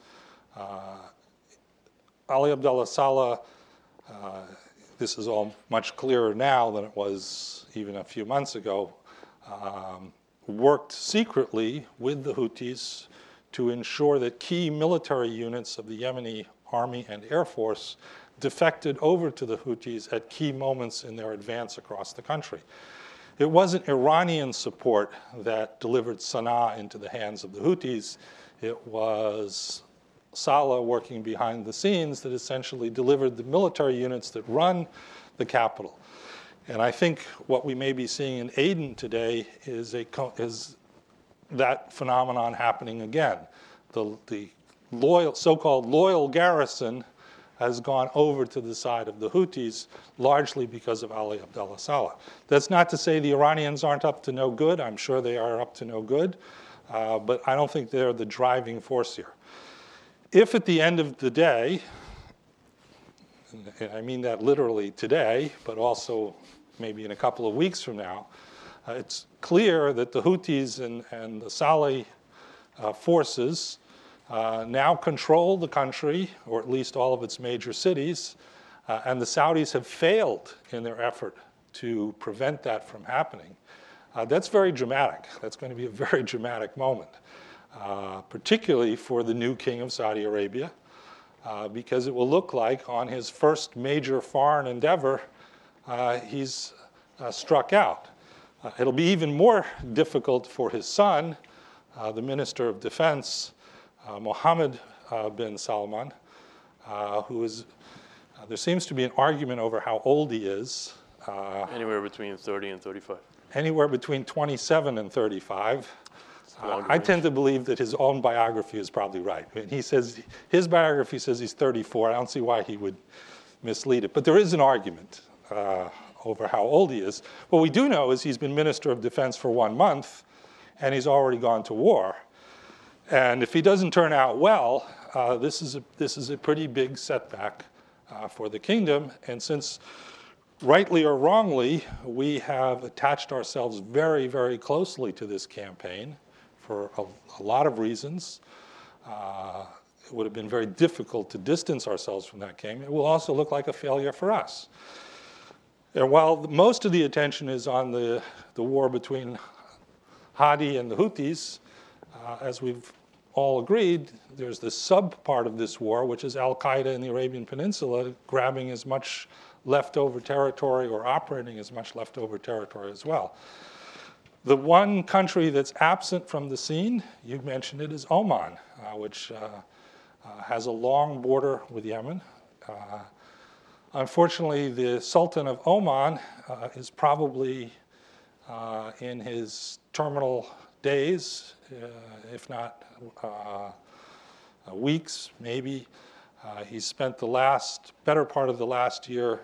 Ali Abdullah Saleh, this is all much clearer now than it was even a few months ago, worked secretly with the Houthis to ensure that key military units of the Yemeni army and air force defected over to the Houthis at key moments in their advance across the country. It wasn't Iranian support that delivered Sana'a into the hands of the Houthis. It was Saleh working behind the scenes that essentially delivered the military units that run the capital. And I think what we may be seeing in Aden today is that phenomenon happening again. The so-called loyal garrison has gone over to the side of the Houthis, largely because of Ali Abdullah Saleh. That's not to say the Iranians aren't up to no good. I'm sure they are up to no good, but I don't think they're the driving force here. If at the end of the day, and I mean that literally today, but also maybe in a couple of weeks from now, it's clear that the Houthis and the Saleh forces now control the country, or at least all of its major cities, and the Saudis have failed in their effort to prevent that from happening. That's very dramatic. That's going to be a very dramatic moment. particularly for the new king of Saudi Arabia, because it will look like on his first major foreign endeavor, he's struck out. It'll be even more difficult for his son, the Minister of Defense, Mohammed bin Salman, who is, there seems to be an argument over how old he is. Anywhere between 30 and 35. Anywhere between 27 and 35. I tend to believe that his own biography is probably right. I mean, he says, his biography says he's 34. I don't see why he would mislead it. But there is an argument over how old he is. What we do know is he's been Minister of Defense for 1 month, and he's already gone to war. And if he doesn't turn out well, this is a pretty big setback for the kingdom. And since, rightly or wrongly, we have attached ourselves very, very closely to this campaign for a lot of reasons, it would have been very difficult to distance ourselves from that campaign. It will also look like a failure for us. And while most of the attention is on the war between Hadi and the Houthis, as we've all agreed, there's this sub-part of this war, which is al-Qaeda in the Arabian Peninsula, grabbing as much leftover territory or operating as much leftover territory as well. The one country that's absent from the scene, you mentioned it, is Oman, which has a long border with Yemen. Unfortunately, the Sultan of Oman is probably in his terminal days, if not weeks, maybe. He spent the better part of the last year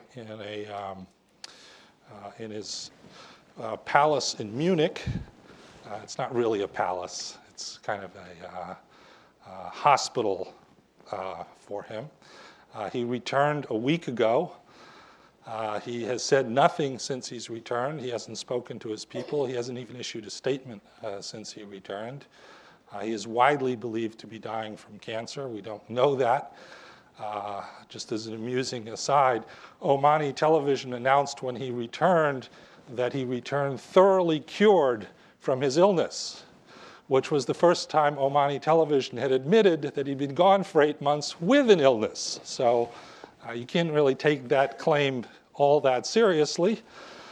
in his palace in Munich. It's not really a palace. It's kind of a hospital for him. He returned a week ago. He has said nothing since he's returned. He hasn't spoken to his people. He hasn't even issued a statement since he returned. He is widely believed to be dying from cancer. We don't know that. Just as an amusing aside, Omani television announced when he returned that he returned thoroughly cured from his illness, which was the first time Omani television had admitted that he'd been gone for 8 months with an illness. So you can't really take that claim all that seriously.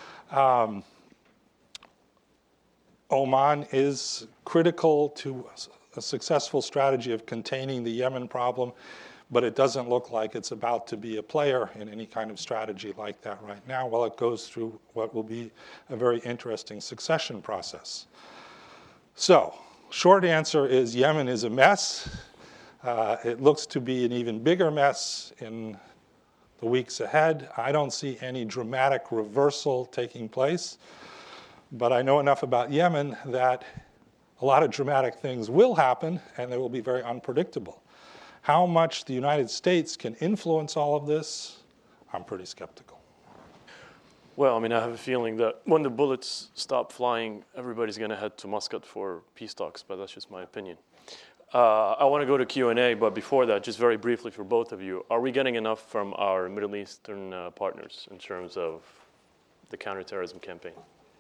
Oman is critical to a successful strategy of containing the Yemen problem, but it doesn't look like it's about to be a player in any kind of strategy like that right now, while it goes through what will be a very interesting succession process. So, short answer is Yemen is a mess. It looks to be an even bigger mess in the weeks ahead. I don't see any dramatic reversal taking place, but I know enough about Yemen that a lot of dramatic things will happen, and they will be very unpredictable. How much the United States can influence all of this, I'm pretty skeptical. Well, I mean, I have a feeling that when the bullets stop flying, everybody's going to head to Muscat for peace talks, but that's just my opinion. I want to go to Q&A, but before that, just very briefly for both of you, are we getting enough from our Middle Eastern partners in terms of the counterterrorism campaign?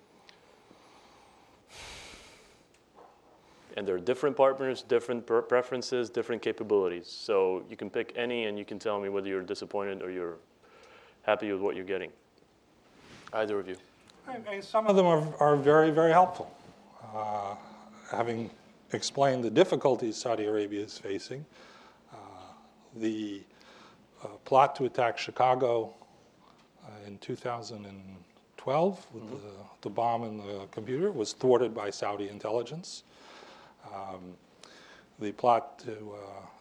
And there are different partners, different preferences, different capabilities. So you can pick any and you can tell me whether you're disappointed or you're happy with what you're getting. Either of you. Some of them are very, very helpful. Having explained the difficulties Saudi Arabia is facing, the plot to attack Chicago in 2012 with the bomb in the computer was thwarted by Saudi intelligence. The plot to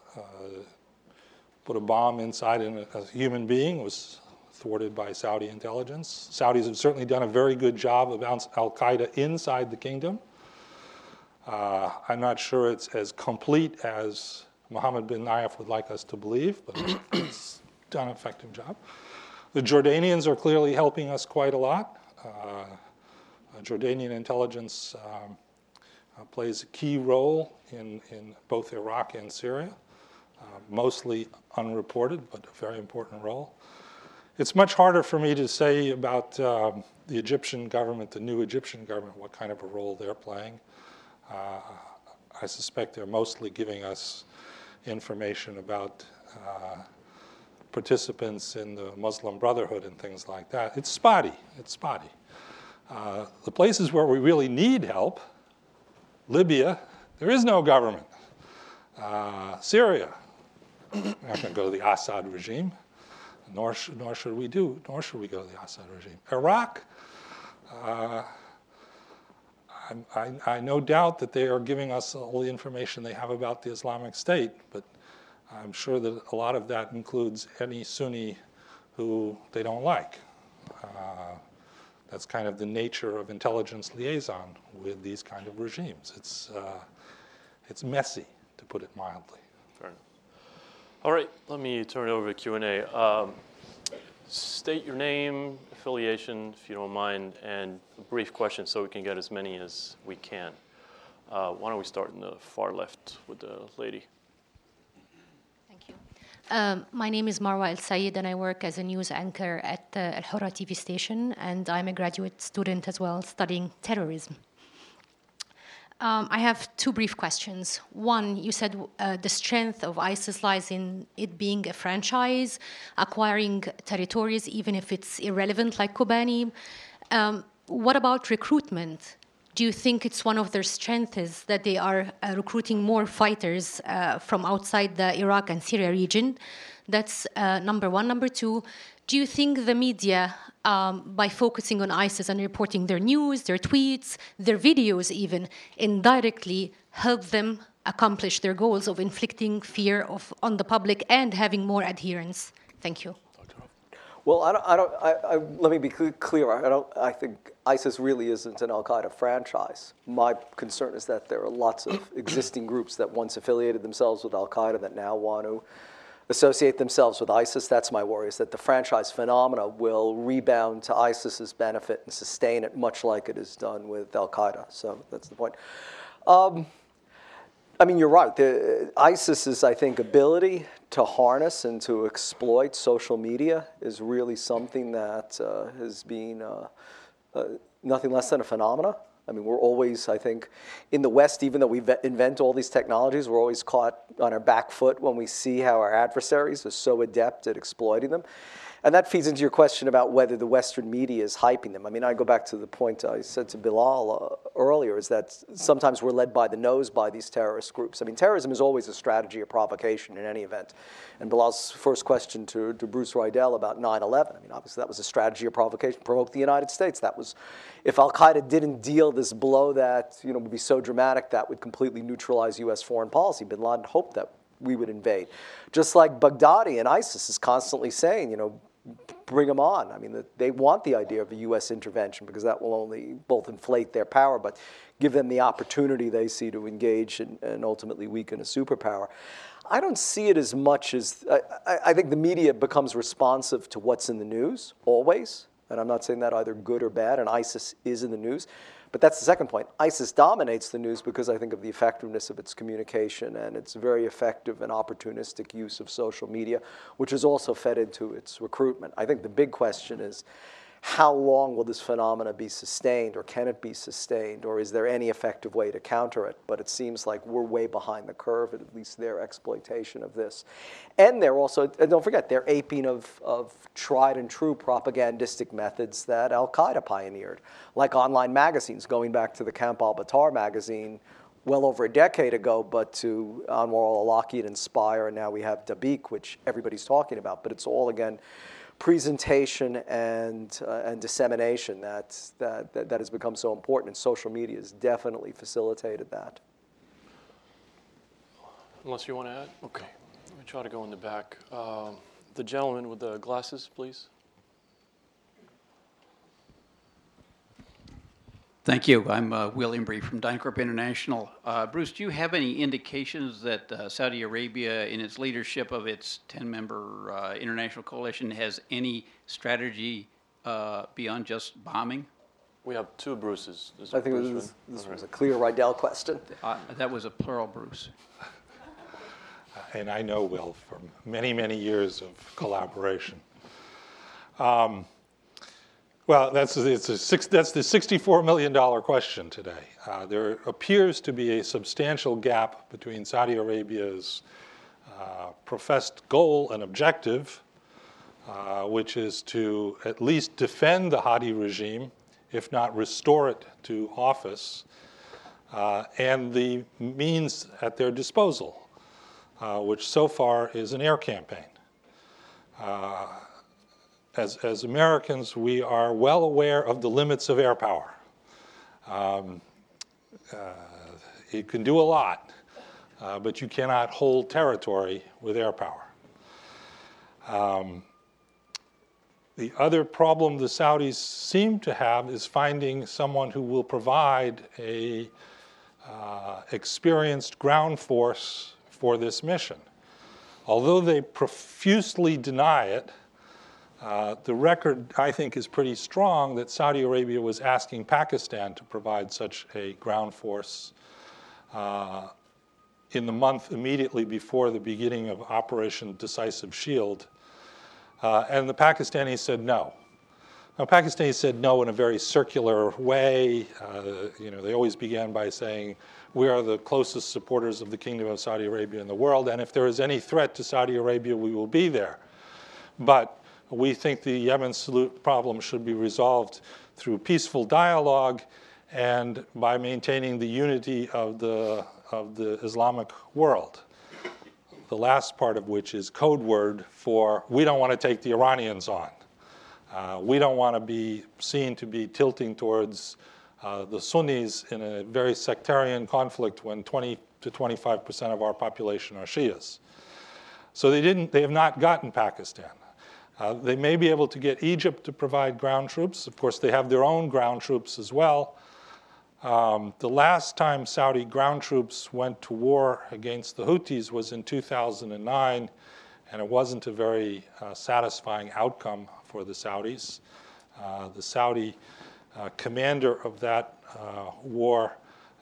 put a bomb inside a human being was thwarted by Saudi intelligence. Saudis have certainly done a very good job of al-Qaeda inside the kingdom. I'm not sure it's as complete as Mohammed bin Nayef would like us to believe, but it's done an effective job. The Jordanians are clearly helping us quite a lot. Jordanian intelligence plays a key role in both Iraq and Syria, mostly unreported, but a very important role. It's much harder for me to say about the Egyptian government, the new Egyptian government, what kind of a role they're playing. I suspect they're mostly giving us information about participants in the Muslim Brotherhood and things like that. It's spotty. It's spotty. The places where we really need help, Libya, there is no government. Syria, we're not going to go to the Assad regime, nor should we go to the Assad regime. Iraq, I no doubt that they are giving us all the information they have about the Islamic State, but I'm sure that a lot of that includes any Sunni who they don't like. That's kind of the nature of intelligence liaison with these kind of regimes. It's messy, to put it mildly. Fair enough. All right, let me turn it over to Q&A. State your name, affiliation, if you don't mind, and a brief question so we can get as many as we can. Why don't we start in the far left with the lady? Thank you. My name is Marwa El Sayed, and I work as a news anchor at Al Hurra TV station, and I'm a graduate student as well, studying terrorism. I have two brief questions. One, you said the strength of ISIS lies in it being a franchise, acquiring territories, even if it's irrelevant, like Kobani. What about recruitment? Do you think it's one of their strengths is that they are recruiting more fighters from outside the Iraq and Syria region? That's number one. Number two, do you think the media, by focusing on ISIS and reporting their news, their tweets, their videos even, indirectly help them accomplish their goals of inflicting fear on the public and having more adherents? Thank you. Well, let me be clear. I think ISIS really isn't an al-Qaeda franchise. My concern is that there are lots of existing groups that once affiliated themselves with al-Qaeda that now want to associate themselves with ISIS. That's my worry, is that the franchise phenomena will rebound to ISIS's benefit and sustain it much like it is done with al-Qaeda. So that's the point. I mean, you're right. ISIS's, I think, ability to harness and to exploit social media is really something that has been nothing less than a phenomena. I mean, we're always, I think, in the West, even though we invent all these technologies, we're always caught on our back foot when we see how our adversaries are so adept at exploiting them. And that feeds into your question about whether the Western media is hyping them. I mean, I go back to the point I said to Bilal earlier, is that sometimes we're led by the nose by these terrorist groups. I mean, terrorism is always a strategy of provocation in any event. And Bilal's first question to Bruce Riedel about 9/11, I mean, obviously that was a strategy of provocation, provoke the United States. That was, if al-Qaeda didn't deal this blow that would be so dramatic that would completely neutralize U.S. foreign policy, bin Laden hoped that we would invade. Just like Baghdadi and ISIS is constantly saying, bring them on. I mean, they want the idea of a U.S. intervention because that will only both inflate their power, but give them the opportunity they see to engage and ultimately weaken a superpower. I don't see it as much as, I think the media becomes responsive to what's in the news, always. And I'm not saying that either good or bad, and ISIS is in the news. But that's the second point. ISIS dominates the news because I think of the effectiveness of its communication and its very effective and opportunistic use of social media, which is also fed into its recruitment. I think the big question is, how long will this phenomena be sustained, or can it be sustained, or is there any effective way to counter it? But it seems like we're way behind the curve, at least their exploitation of this. And they're also, and don't forget, they're aping of tried and true propagandistic methods that al-Qaeda pioneered, like online magazines, going back to the Camp al-Batar magazine well over a decade ago, but to Anwar al-Awlaki and Inspire, and now we have Dabiq, which everybody's talking about. But it's all, again, presentation and dissemination that has become so important, and social media has definitely facilitated that. Unless you want to add? Okay. Let me try to go in the back. The gentleman with the glasses, please. Thank you. I'm William Bree from DynCorp International. Bruce, do you have any indications that Saudi Arabia, in its leadership of its 10-member international coalition, has any strategy beyond just bombing? We have two Bruces. I think this was a clear Riedel question. That was a plural, Bruce. And I know Will from many, many years of collaboration. Well, that's the $64 million question today. There appears to be a substantial gap between Saudi Arabia's professed goal and objective, which is to at least defend the Hadi regime, if not restore it to office, and the means at their disposal, which so far is an air campaign. As Americans, we are well aware of the limits of air power. It can do a lot, but you cannot hold territory with air power. The other problem the Saudis seem to have is finding someone who will provide a experienced ground force for this mission. Although they profusely deny it, the record, I think, is pretty strong that Saudi Arabia was asking Pakistan to provide such a ground force in the month immediately before the beginning of Operation Decisive Shield. And the Pakistanis said no. Now, Pakistanis said no in a very circular way. They always began by saying, we are the closest supporters of the Kingdom of Saudi Arabia in the world, and if there is any threat to Saudi Arabia, we will be there. But we think the Yemen problem should be resolved through peaceful dialogue and by maintaining the unity of the Islamic world. The last part of which is code word for we don't want to take the Iranians on. We don't want to be seen to be tilting towards the Sunnis in a very sectarian conflict when 20 to 25% of our population are Shias. So they have not gotten Pakistan. They may be able to get Egypt to provide ground troops. Of course, they have their own ground troops as well. The last time Saudi ground troops went to war against the Houthis was in 2009, and it wasn't a very satisfying outcome for the Saudis. The Saudi commander of that war,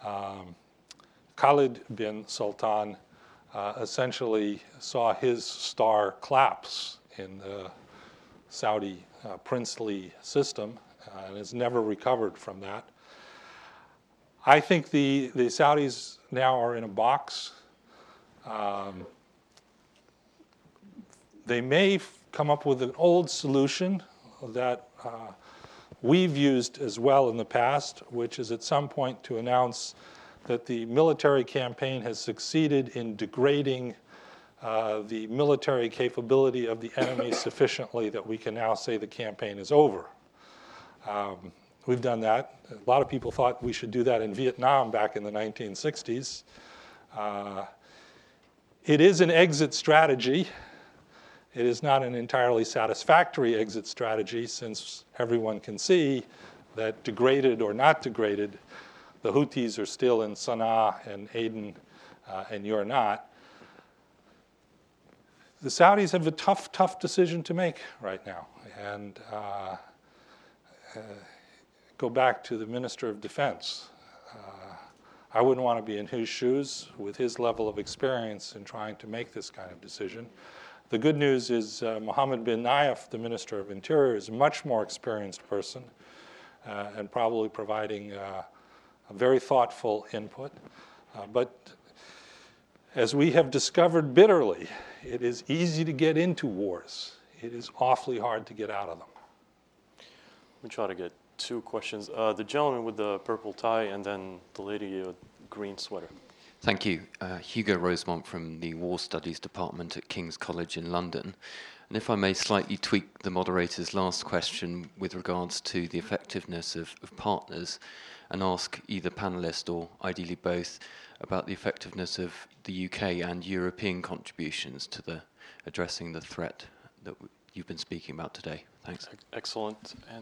Khalid bin Sultan, essentially saw his star collapse in the Saudi princely system and has never recovered from that. I think the Saudis now are in a box. They may come up with an old solution that we've used as well in the past, which is at some point to announce that the military campaign has succeeded in degrading the military capability of the enemy sufficiently that we can now say the campaign is over. We've done that. A lot of people thought we should do that in Vietnam back in the 1960s. It is an exit strategy. It is not an entirely satisfactory exit strategy, since everyone can see that, degraded or not degraded, the Houthis are still in Sana'a and Aden, and you're not. The Saudis have a tough decision to make right now. And go back to the Minister of Defense. I wouldn't want to be in his shoes with his level of experience in trying to make this kind of decision. The good news is Mohammed bin Nayef, the Minister of Interior, is a much more experienced person and probably providing a very thoughtful input. But as we have discovered bitterly, it is easy to get into wars. It is awfully hard to get out of them. Let me try to get two questions. The gentleman with the purple tie and then the lady with green sweater. Thank you. Hugo Rosemont from the War Studies Department at King's College in London. And if I may slightly tweak the moderator's last question with regards to the effectiveness of partners, and ask either panelist or ideally both about the effectiveness of the UK and European contributions to addressing the threat that you've been speaking about today. Thanks. Excellent. And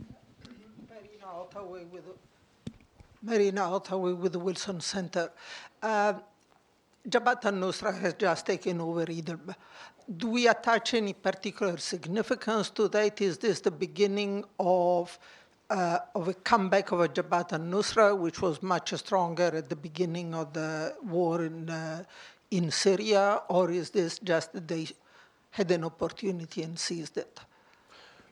Marina Ottaway with the Wilson Center. Jabhat al-Nusra has just taken over Idlib. Do we attach any particular significance to that? Is this the beginning of a comeback of a Jabhat al-Nusra, which was much stronger at the beginning of the war in Syria, or is this just that they had an opportunity and seized it?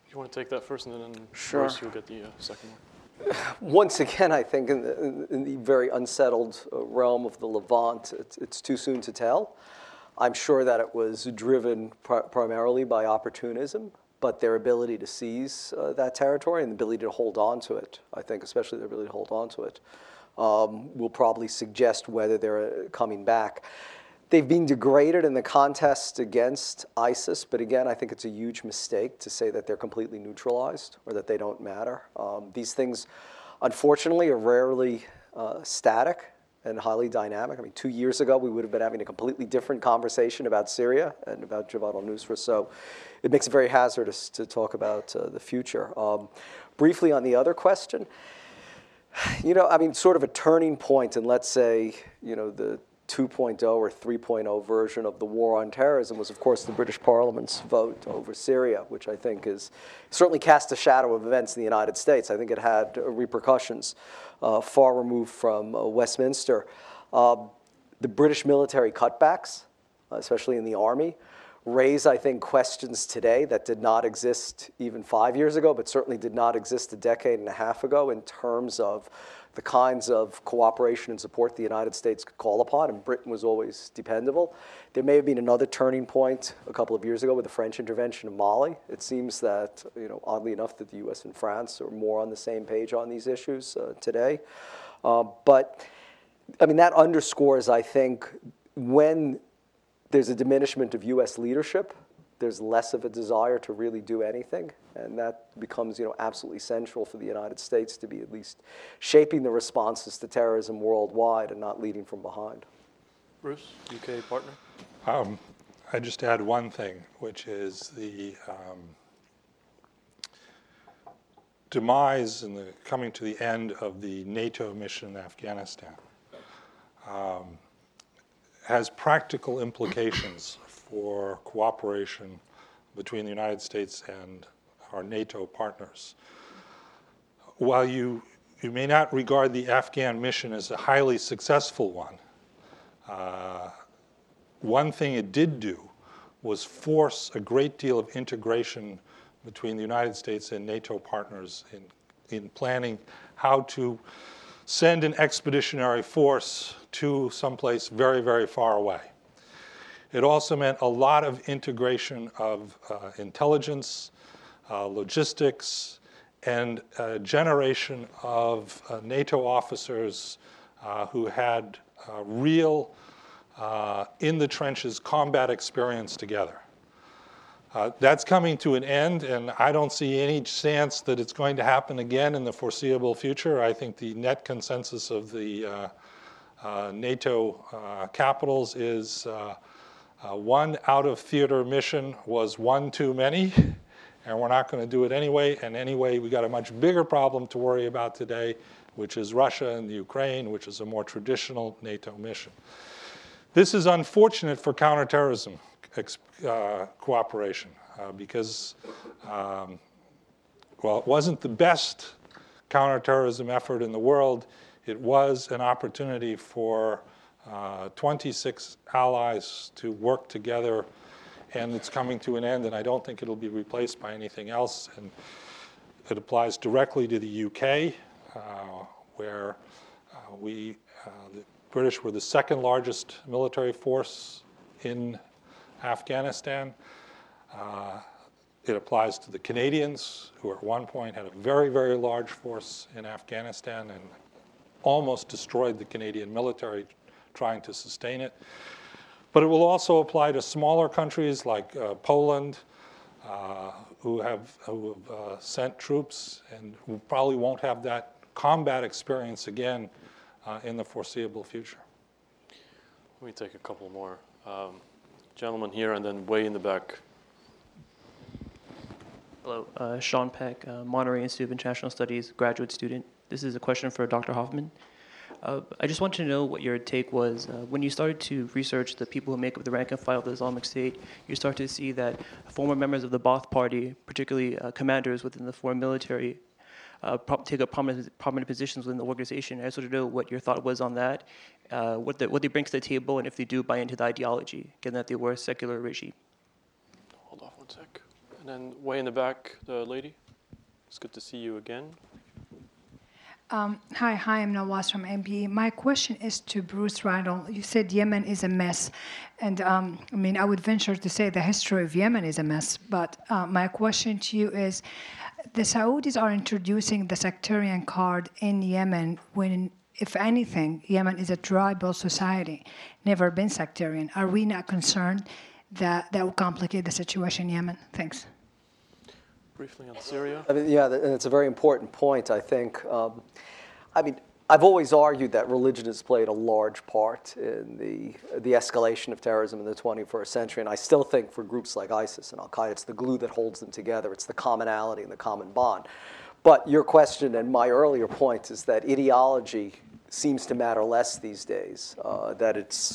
You want to take that first, and then Sure. Bruce, you'll get the second one. Once again, I think in the very unsettled realm of the Levant, it's too soon to tell. I'm sure that it was driven primarily by opportunism, but their ability to seize that territory and the ability to hold on to it, I think, especially their ability to hold on to it, will probably suggest whether they're coming back. They've been degraded in the contest against ISIS, but again, I think it's a huge mistake to say that they're completely neutralized or that they don't matter. These things, unfortunately, are rarely static and highly dynamic. I mean, 2 years ago, we would have been having a completely different conversation about Syria and about Jabhat al-Nusra, so it makes it very hazardous to talk about the future. Briefly on the other question, sort of a turning point in, let's say, the 2.0 or 3.0 version of the war on terrorism was, of course, the British Parliament's vote over Syria, which I think is certainly cast a shadow of events in the United States. I think it had repercussions far removed from Westminster. The British military cutbacks, especially in the army, raise, I think, questions today that did not exist even 5 years ago, but certainly did not exist a decade and a half ago in terms of the kinds of cooperation and support the United States could call upon, and Britain was always dependable. There may have been another turning point a couple of years ago with the French intervention in Mali. It seems that, oddly enough, that the US and France are more on the same page on these issues today. But that underscores, I think, when there's a diminishment of US leadership, there's less of a desire to really do anything, and that becomes, absolutely central for the United States to be at least shaping the responses to terrorism worldwide and not leading from behind. Bruce, UK partner? I just add one thing, which is the demise and the coming to the end of the NATO mission in Afghanistan has practical implications for cooperation between the United States and our NATO partners. While you may not regard the Afghan mission as a highly successful one, one thing it did do was force a great deal of integration between the United States and NATO partners in planning how to send an expeditionary force to someplace very, very far away. It also meant a lot of integration of intelligence, logistics, and a generation of NATO officers who had real in-the-trenches combat experience together. That's coming to an end, and I don't see any chance that it's going to happen again in the foreseeable future. I think the net consensus of the NATO capitals is one out-of-theater mission was one too many, and we're not going to do it anyway. And anyway, we got a much bigger problem to worry about today, which is Russia and the Ukraine, which is a more traditional NATO mission. This is unfortunate for counterterrorism cooperation because, it wasn't the best counterterrorism effort in the world. It was an opportunity for 26 allies to work together, and it's coming to an end, and I don't think it'll be replaced by anything else. And it applies directly to the UK, where the British were the second largest military force in Afghanistan. It applies to the Canadians, who at one point had a very, very large force in Afghanistan and almost destroyed the Canadian military trying to sustain it. But it will also apply to smaller countries like Poland, who have sent troops and who probably won't have that combat experience again in the foreseeable future. Let me take a couple more. Gentleman here, and then way in the back. Hello, Sean Peck, Monterey Institute of International Studies graduate student. This is a question for Dr. Hoffman. I just want to know what your take was. When you started to research the people who make up the rank and file of the Islamic State, you start to see that former members of the Ba'ath Party, particularly commanders within the foreign military, take up prominent positions within the organization. I just want to know what your thought was on that, what they bring to the table, and if they do buy into the ideology, given that they were a secular regime. Hold off one sec. And then way in the back, the lady. It's good to see you again. Hi, I'm Nawaz from MBE. My question is to Bruce Randall. You said Yemen is a mess. And I would venture to say the history of Yemen is a mess. But my question to you is, the Saudis are introducing the sectarian card in Yemen when, if anything, Yemen is a tribal society, never been sectarian. Are we not concerned that will complicate the situation in Yemen? Thanks. Briefly on Syria. And it's a very important point, I think. I've always argued that religion has played a large part in the escalation of terrorism in the 21st century, and I still think for groups like ISIS and Al-Qaeda, it's the glue that holds them together. It's the commonality and the common bond. But your question and my earlier point is that ideology seems to matter less these days, that it's...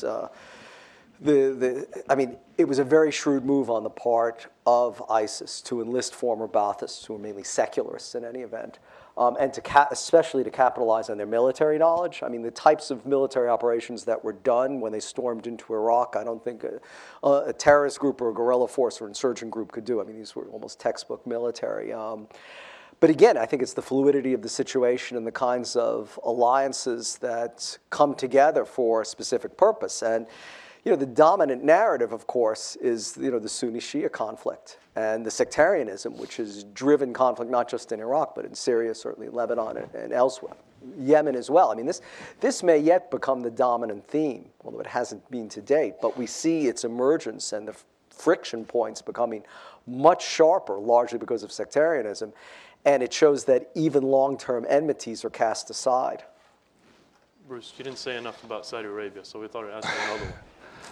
it was a very shrewd move on the part of ISIS to enlist former Baathists, who were mainly secularists in any event, and especially to capitalize on their military knowledge. The types of military operations that were done when they stormed into Iraq, I don't think a terrorist group or a guerrilla force or insurgent group could do. These were almost textbook military. But again, I think it's the fluidity of the situation and the kinds of alliances that come together for a specific purpose. And the dominant narrative, of course, is the Sunni-Shia conflict and the sectarianism, which has driven conflict not just in Iraq, but in Syria, certainly Lebanon, and elsewhere. Yemen as well. This may yet become the dominant theme, although it hasn't been to date, but we see its emergence and the friction points becoming much sharper, largely because of sectarianism, and it shows that even long-term enmities are cast aside. Bruce, you didn't say enough about Saudi Arabia, so we thought I'd ask you another one.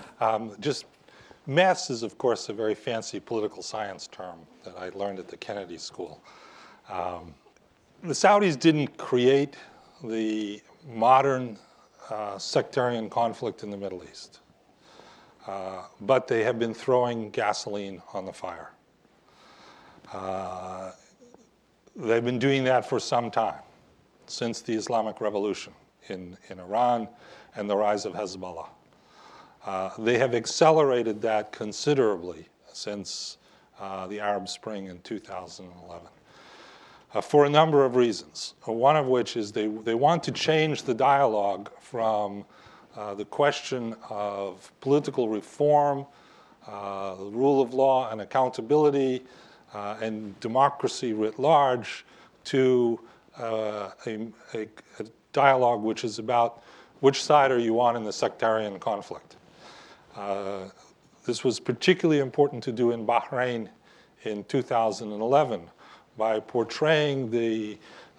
Mess is, of course, a very fancy political science term that I learned at the Kennedy School. The Saudis didn't create the modern sectarian conflict in the Middle East, but they have been throwing gasoline on the fire. They've been doing that for some time, since the Islamic Revolution in Iran and the rise of Hezbollah. They have accelerated that considerably since the Arab Spring in 2011 for a number of reasons. One of which is they want to change the dialogue from the question of political reform, the rule of law and accountability, and democracy writ large to a dialogue which is about which side are you on in the sectarian conflict. This was particularly important to do in Bahrain in 2011 by portraying the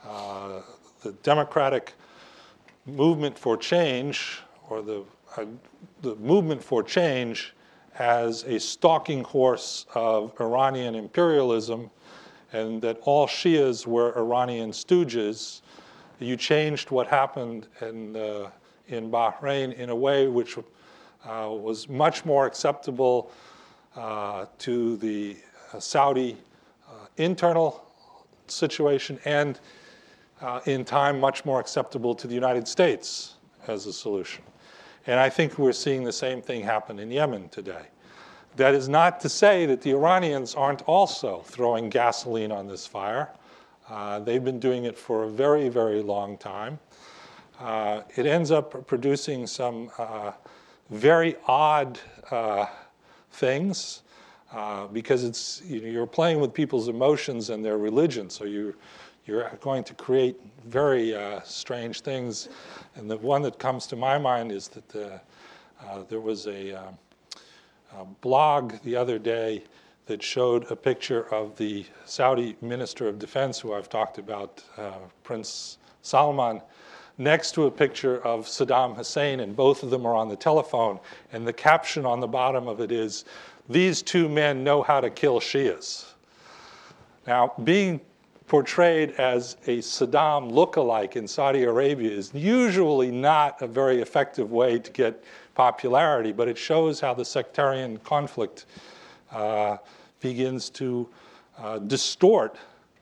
democratic movement for change, or the movement for change, as a stalking horse of Iranian imperialism, and that all Shias were Iranian stooges. You changed what happened in Bahrain in a way which was much more acceptable to the Saudi internal situation, and in time much more acceptable to the United States as a solution. And I think we're seeing the same thing happen in Yemen today. That is not to say that the Iranians aren't also throwing gasoline on this fire. They've been doing it for a very, very long time. It ends up producing some very odd things because you're playing with people's emotions and their religion, so you're going to create very strange things. And the one that comes to my mind is that there was a blog the other day that showed a picture of the Saudi Minister of Defense, who I've talked about, Prince Salman, next to a picture of Saddam Hussein, and both of them are on the telephone. And the caption on the bottom of it is, "These two men know how to kill Shias." Now, being portrayed as a Saddam look-alike in Saudi Arabia is usually not a very effective way to get popularity, but it shows how the sectarian conflict begins to distort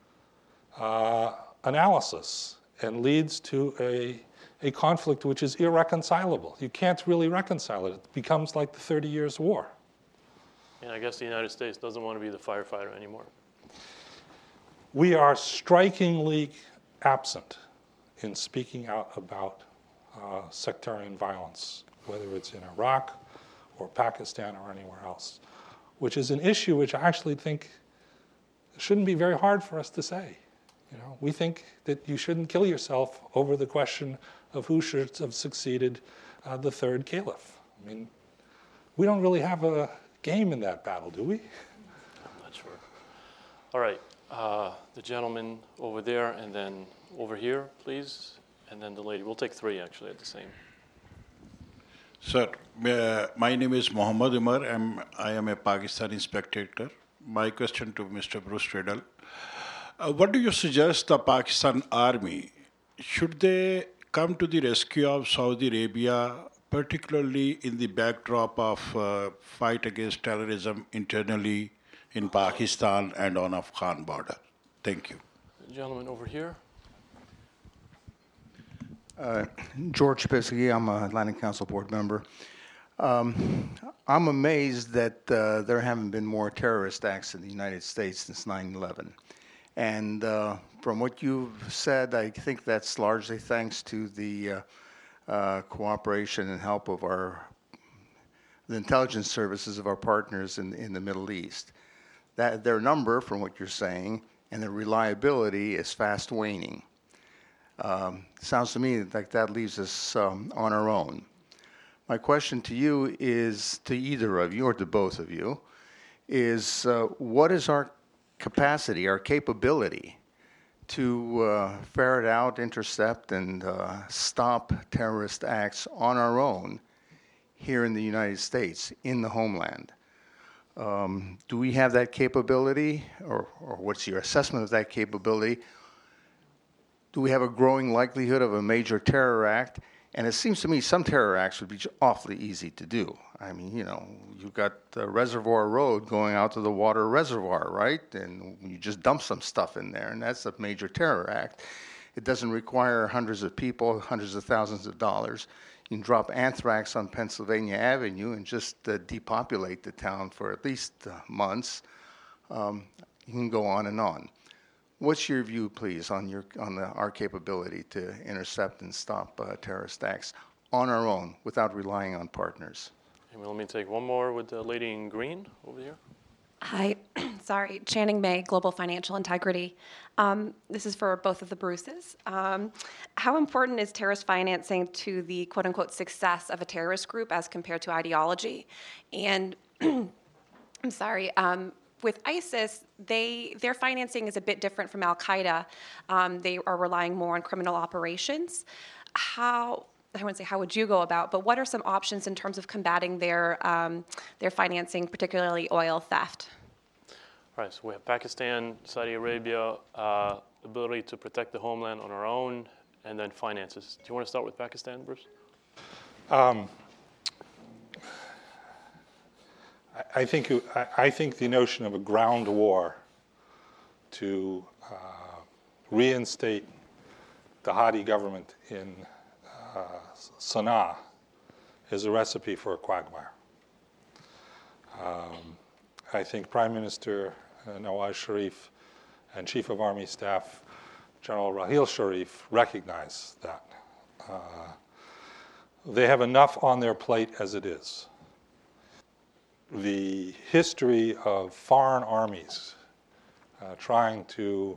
analysis and leads to a conflict which is irreconcilable. You can't really reconcile it. It becomes like the 30 Years' War. And I guess the United States doesn't want to be the firefighter anymore. We are strikingly absent in speaking out about sectarian violence, whether it's in Iraq or Pakistan or anywhere else, which is an issue which I actually think shouldn't be very hard for us to say. You know, we think that you shouldn't kill yourself over the question of who should have succeeded the third caliph. I mean, we don't really have a game in that battle, do we? I'm not sure. All right, the gentleman over there, and then over here, please, and then the lady. We'll take three, actually, at the same. Sir, my name is Mohammad Umar. I am a Pakistani spectator. My question to Mr. Bruce Riddle. What do you suggest the Pakistan Army? Should they come to the rescue of Saudi Arabia, particularly in the backdrop of fight against terrorism internally in Pakistan and on Afghan border? Thank you. The gentleman over here. George Chapisky, I'm an Atlantic Council board member. I'm amazed that there haven't been more terrorist acts in the United States since 9/11. And from what you've said, I think that's largely thanks to the cooperation and help of the intelligence services of our partners in the Middle East. That their number, from what you're saying, and their reliability is fast waning. Sounds to me like that leaves us on our own. My question to you is, to either of you or to both of you, is what is our capacity, our capability to ferret out, intercept, and stop terrorist acts on our own here in the United States, in the homeland? Do we have that capability, or what's your assessment of that capability? Do we have a growing likelihood of a major terror act? And it seems to me some terror acts would be awfully easy to do. I mean, you know, you've got Reservoir Road going out to the water reservoir, right? And you just dump some stuff in there, and that's a major terror act. It doesn't require hundreds of people, hundreds of thousands of dollars. You can drop anthrax on Pennsylvania Avenue and just depopulate the town for at least months. You can go on and on. What's your view, please, on our capability to intercept and stop terrorist acts on our own without relying on partners? And let me take one more with the lady in green over here. Hi, sorry, Channing May, Global Financial Integrity. This is for both of the Bruces. How important is terrorist financing to the quote-unquote success of a terrorist group as compared to ideology? And I'm sorry, with ISIS, their financing is a bit different from Al-Qaeda. They are relying more on criminal operations. I wouldn't say how would you go about, but what are some options in terms of combating their financing, particularly oil theft? All right, so we have Pakistan, Saudi Arabia, ability to protect the homeland on our own, and then finances. Do you want to start with Pakistan, Bruce? I think the notion of a ground war to reinstate the Hadi government in Sana'a is a recipe for a quagmire. I think Prime Minister Nawaz Sharif and Chief of Army Staff General Raheel Sharif recognize that. They have enough on their plate as it is. The history of foreign armies trying to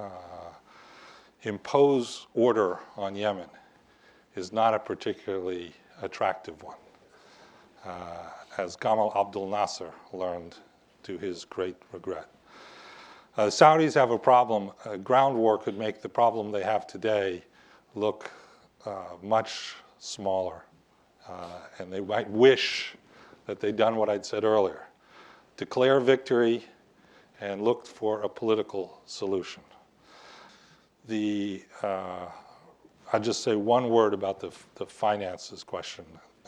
impose order on Yemen is not a particularly attractive one, as Gamal Abdel Nasser learned to his great regret. The Saudis have a problem. A ground war could make the problem they have today look much smaller, and they might wish that they'd done what I'd said earlier, declare victory and look for a political solution. I'll just say one word about the finances question.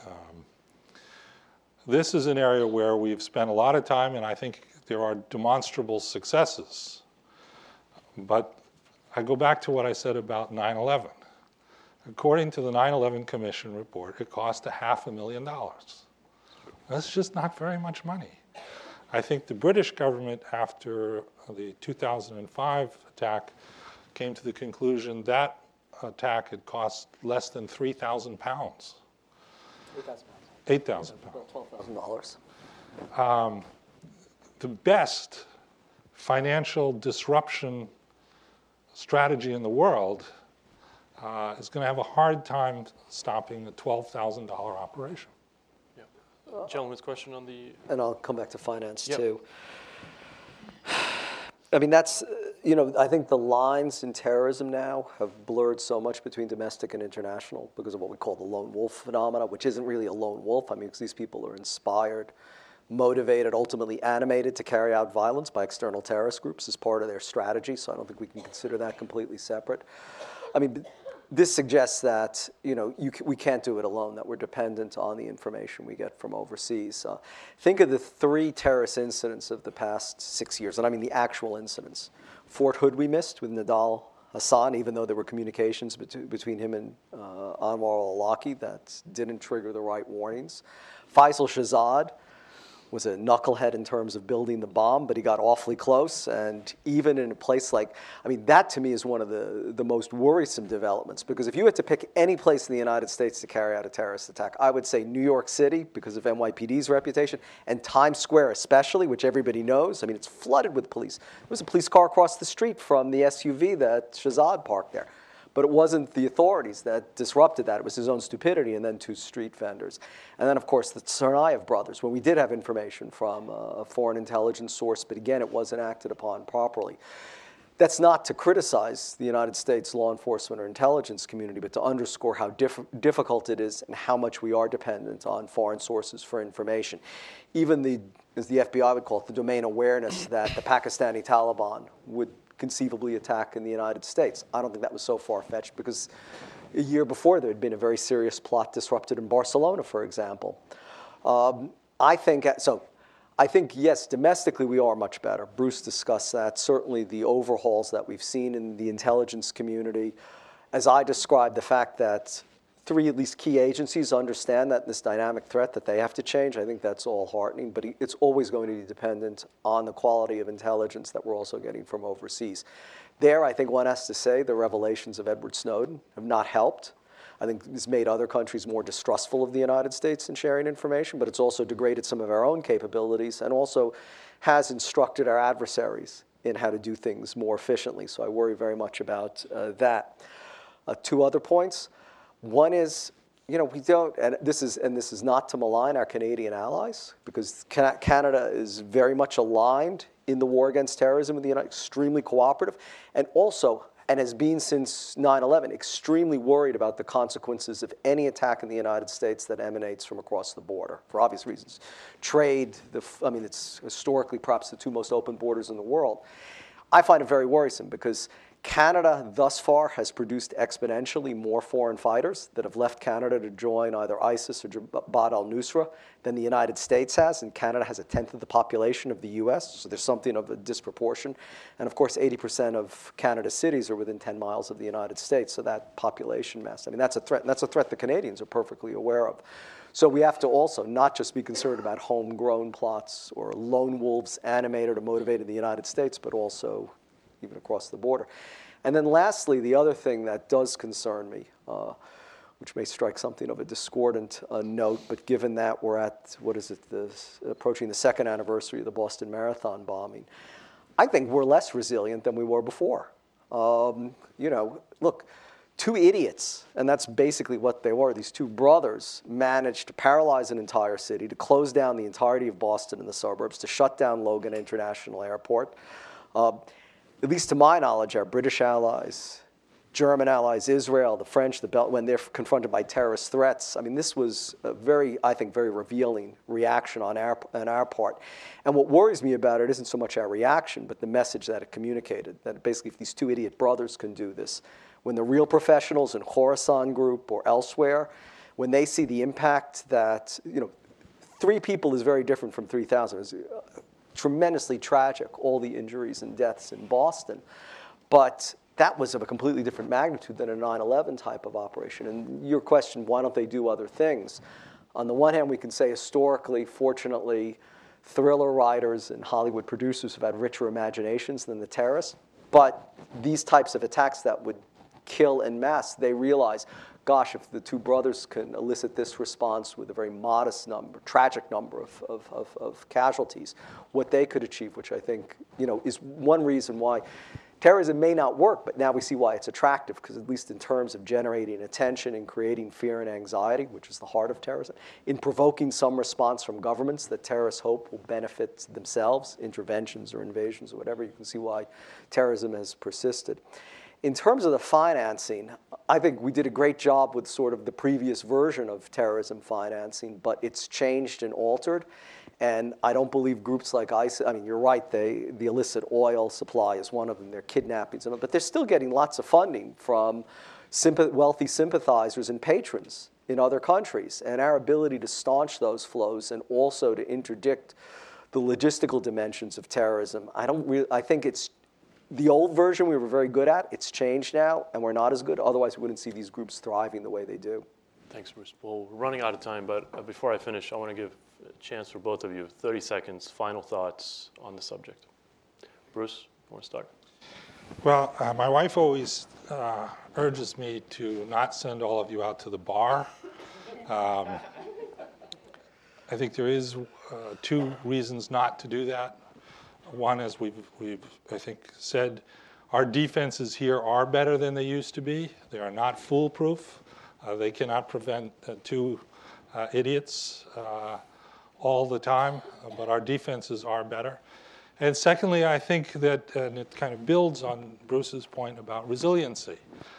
This is an area where we've spent a lot of time, and I think there are demonstrable successes. But I go back to what I said about 9/11. According to the 9/11 Commission report, it cost $500,000. That's just not very much money. I think the British government, after the 2005 attack, came to the conclusion that attack had cost less than £3,000. £8,000. $12,000. The best financial disruption strategy in the world is going to have a hard time stopping a $12,000 operation. Yeah. Gentleman's question on the... And I'll come back to finance, Yep. too. I mean, that's, I think the lines in terrorism now have blurred so much between domestic and international because of what we call the lone wolf phenomena, which isn't really a lone wolf. I mean, because these people are inspired, motivated, ultimately animated to carry out violence by external terrorist groups as part of their strategy. So I don't think we can consider that completely separate. I mean, this suggests that we can't do it alone, that we're dependent on the information we get from overseas. Think of the 3 terrorist incidents of the past 6 years, and I mean the actual incidents. Fort Hood we missed with Nidal Hassan, even though there were communications between him and Anwar al-Awlaki that didn't trigger the right warnings. Faisal Shahzad was a knucklehead in terms of building the bomb, but he got awfully close. And even in a place like, I mean, that to me is one of the most worrisome developments, because if you had to pick any place in the United States to carry out a terrorist attack, I would say New York City because of NYPD's reputation, and Times Square especially, which everybody knows. I mean, it's flooded with police. There was a police car across the street from the SUV that Shahzad parked there. But it wasn't the authorities that disrupted that. It was his own stupidity and then 2 street vendors. And then, of course, the Tsarnaev brothers, when we did have information from a foreign intelligence source, but again, it wasn't acted upon properly. That's not to criticize the United States law enforcement or intelligence community, but to underscore how difficult it is and how much we are dependent on foreign sources for information. Even as the FBI would call it, the domain awareness that the Pakistani Taliban would conceivably attack in the United States. I don't think that was so far-fetched because a year before there had been a very serious plot disrupted in Barcelona, for example. I think, yes, domestically we are much better. Bruce discussed that. Certainly the overhauls that we've seen in the intelligence community, as I described, the fact that 3 at least key agencies understand that this dynamic threat that they have to change, I think that's all heartening, but it's always going to be dependent on the quality of intelligence that we're also getting from overseas. There, I think one has to say the revelations of Edward Snowden have not helped. I think it's made other countries more distrustful of the United States in sharing information, but it's also degraded some of our own capabilities and also has instructed our adversaries in how to do things more efficiently. So I worry very much about that. 2 other points. One is, we don't, and this is not to malign our Canadian allies, because Canada is very much aligned in the war against terrorism with the United States, extremely cooperative, and also, and has been since 9/11, extremely worried about the consequences of any attack in the United States that emanates from across the border, for obvious reasons. Trade, it's historically perhaps the 2 most open borders in the world. I find it very worrisome because Canada thus far has produced exponentially more foreign fighters that have left Canada to join either ISIS or Jabhat al-Nusra than the United States has, and Canada has 1/10 of the population of the US, so there's something of a disproportion. And of course, 80% of Canada's cities are within 10 miles of the United States, so that population mass, that's a threat, and that's a threat the Canadians are perfectly aware of. So we have to also not just be concerned about homegrown plots or lone wolves animated or motivated in the United States, but also even across the border. And then lastly, the other thing that does concern me, which may strike something of a discordant note, but given that we're at, approaching the 2nd anniversary of the Boston Marathon bombing, I think we're less resilient than we were before. Look, 2 idiots, and that's basically what they were. These 2 brothers managed to paralyze an entire city, to close down the entirety of Boston and the suburbs, to shut down Logan International Airport. At least to my knowledge, our British allies, German allies, Israel, the French, when they're confronted by terrorist threats, this was a very revealing reaction on our part. And what worries me about it isn't so much our reaction, but the message that it communicated, that basically if these 2 idiot brothers can do this, when the real professionals in Khorasan Group or elsewhere, when they see the impact that, 3 people is very different from 3,000. It's tremendously tragic, all the injuries and deaths in Boston. But that was of a completely different magnitude than a 9/11 type of operation. And your question, why don't they do other things? On the one hand, we can say historically, fortunately, thriller writers and Hollywood producers who've had richer imaginations than the terrorists. But these types of attacks that would kill en masse, they realize, gosh, if the two brothers can elicit this response with a very modest number, tragic number of casualties, what they could achieve, which I think is one reason why terrorism may not work, but now we see why it's attractive, because at least in terms of generating attention and creating fear and anxiety, which is the heart of terrorism, in provoking some response from governments that terrorists hope will benefit themselves, interventions or invasions or whatever, you can see why terrorism has persisted. In terms of the financing, I think we did a great job with sort of the previous version of terrorism financing, but it's changed and altered. And I don't believe groups like ISIS, I mean, you're right, the illicit oil supply is one of them, their kidnappings, but they're still getting lots of funding from wealthy sympathizers and patrons in other countries. And our ability to staunch those flows and also to interdict the logistical dimensions of terrorism, I think it's the old version we were very good at. It's changed now, and we're not as good. Otherwise, we wouldn't see these groups thriving the way they do. Thanks, Bruce. Well, we're running out of time, but before I finish, I want to give a chance for both of you, 30 seconds, final thoughts on the subject. Bruce, you want to start? Well, my wife always urges me to not send all of you out to the bar. I think there is two reasons not to do that. One, as we've I think said, our defenses here are better than they used to be. They are not foolproof. They cannot prevent two idiots all the time, but our defenses are better. And secondly, I think that, and it kind of builds on Bruce's point about resiliency.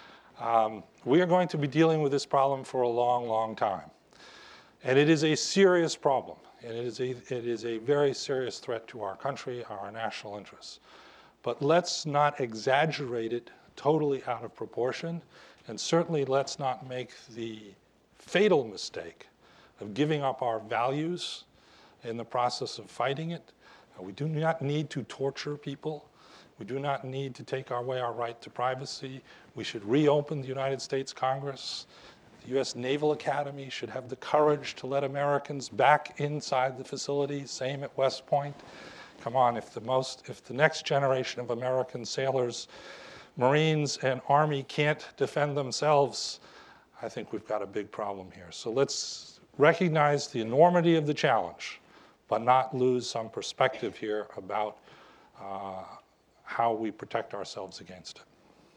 We are going to be dealing with this problem for a long, long time. And it is a serious problem. And it is a very serious threat to our country, our national interests. But let's not exaggerate it totally out of proportion, and certainly let's not make the fatal mistake of giving up our values in the process of fighting it. We do not need to torture people. We do not need to take away our right to privacy. We should reopen the United States Congress. The U.S. Naval Academy should have the courage to let Americans back inside the facility, same at West Point. Come on, if the next generation of American sailors, Marines, and Army can't defend themselves, I think we've got a big problem here. So let's recognize the enormity of the challenge, but not lose some perspective here about how we protect ourselves against it.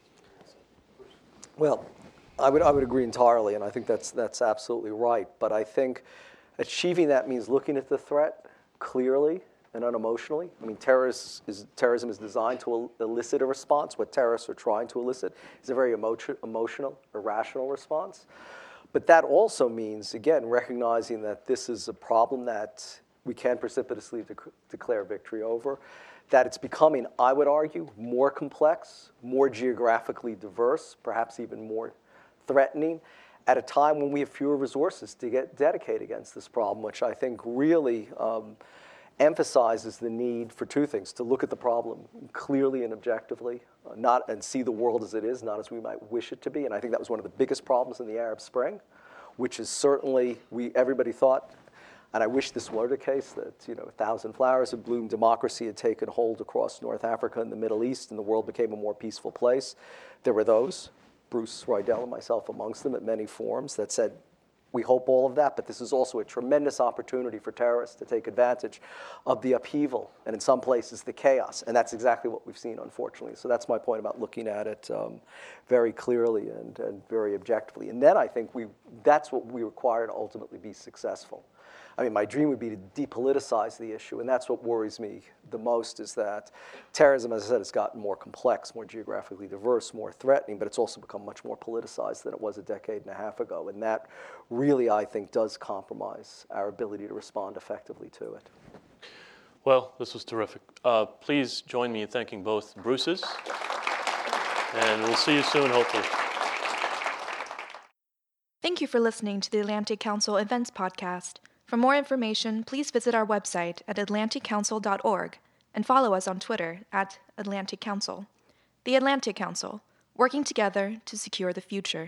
Well, I would agree entirely, and I think that's absolutely right. But I think achieving that means looking at the threat clearly and unemotionally. I mean, terrorism is designed to elicit a response. What terrorists are trying to elicit is a very emotional, irrational response. But that also means, again, recognizing that this is a problem that we can't precipitously declare victory over, that it's becoming, I would argue, more complex, more geographically diverse, perhaps even more threatening, at a time when we have fewer resources to dedicate against this problem, which I think really emphasizes the need for two things: to look at the problem clearly and objectively, and see the world as it is, not as we might wish it to be. And I think that was one of the biggest problems in the Arab Spring, which is certainly everybody thought, and I wish this were the case, that 1,000 flowers had bloomed, democracy had taken hold across North Africa and the Middle East, and the world became a more peaceful place. There were those, Bruce Riedel and myself amongst them, at many forums that said, we hope all of that, but this is also a tremendous opportunity for terrorists to take advantage of the upheaval and in some places the chaos. And that's exactly what we've seen, unfortunately. So that's my point about looking at it very clearly and very objectively. And then I think that's what we require to ultimately be successful. I mean, my dream would be to depoliticize the issue, and that's what worries me the most, is that terrorism, as I said, has gotten more complex, more geographically diverse, more threatening, but it's also become much more politicized than it was a decade and a half ago, and that really, I think, does compromise our ability to respond effectively to it. Well, this was terrific. Please join me in thanking both Bruces, and we'll see you soon, hopefully. Thank you for listening to the Atlantic Council Events Podcast. For more information, please visit our website at atlanticcouncil.org and follow us on Twitter @Atlantic Council. The Atlantic Council, working together to secure the future.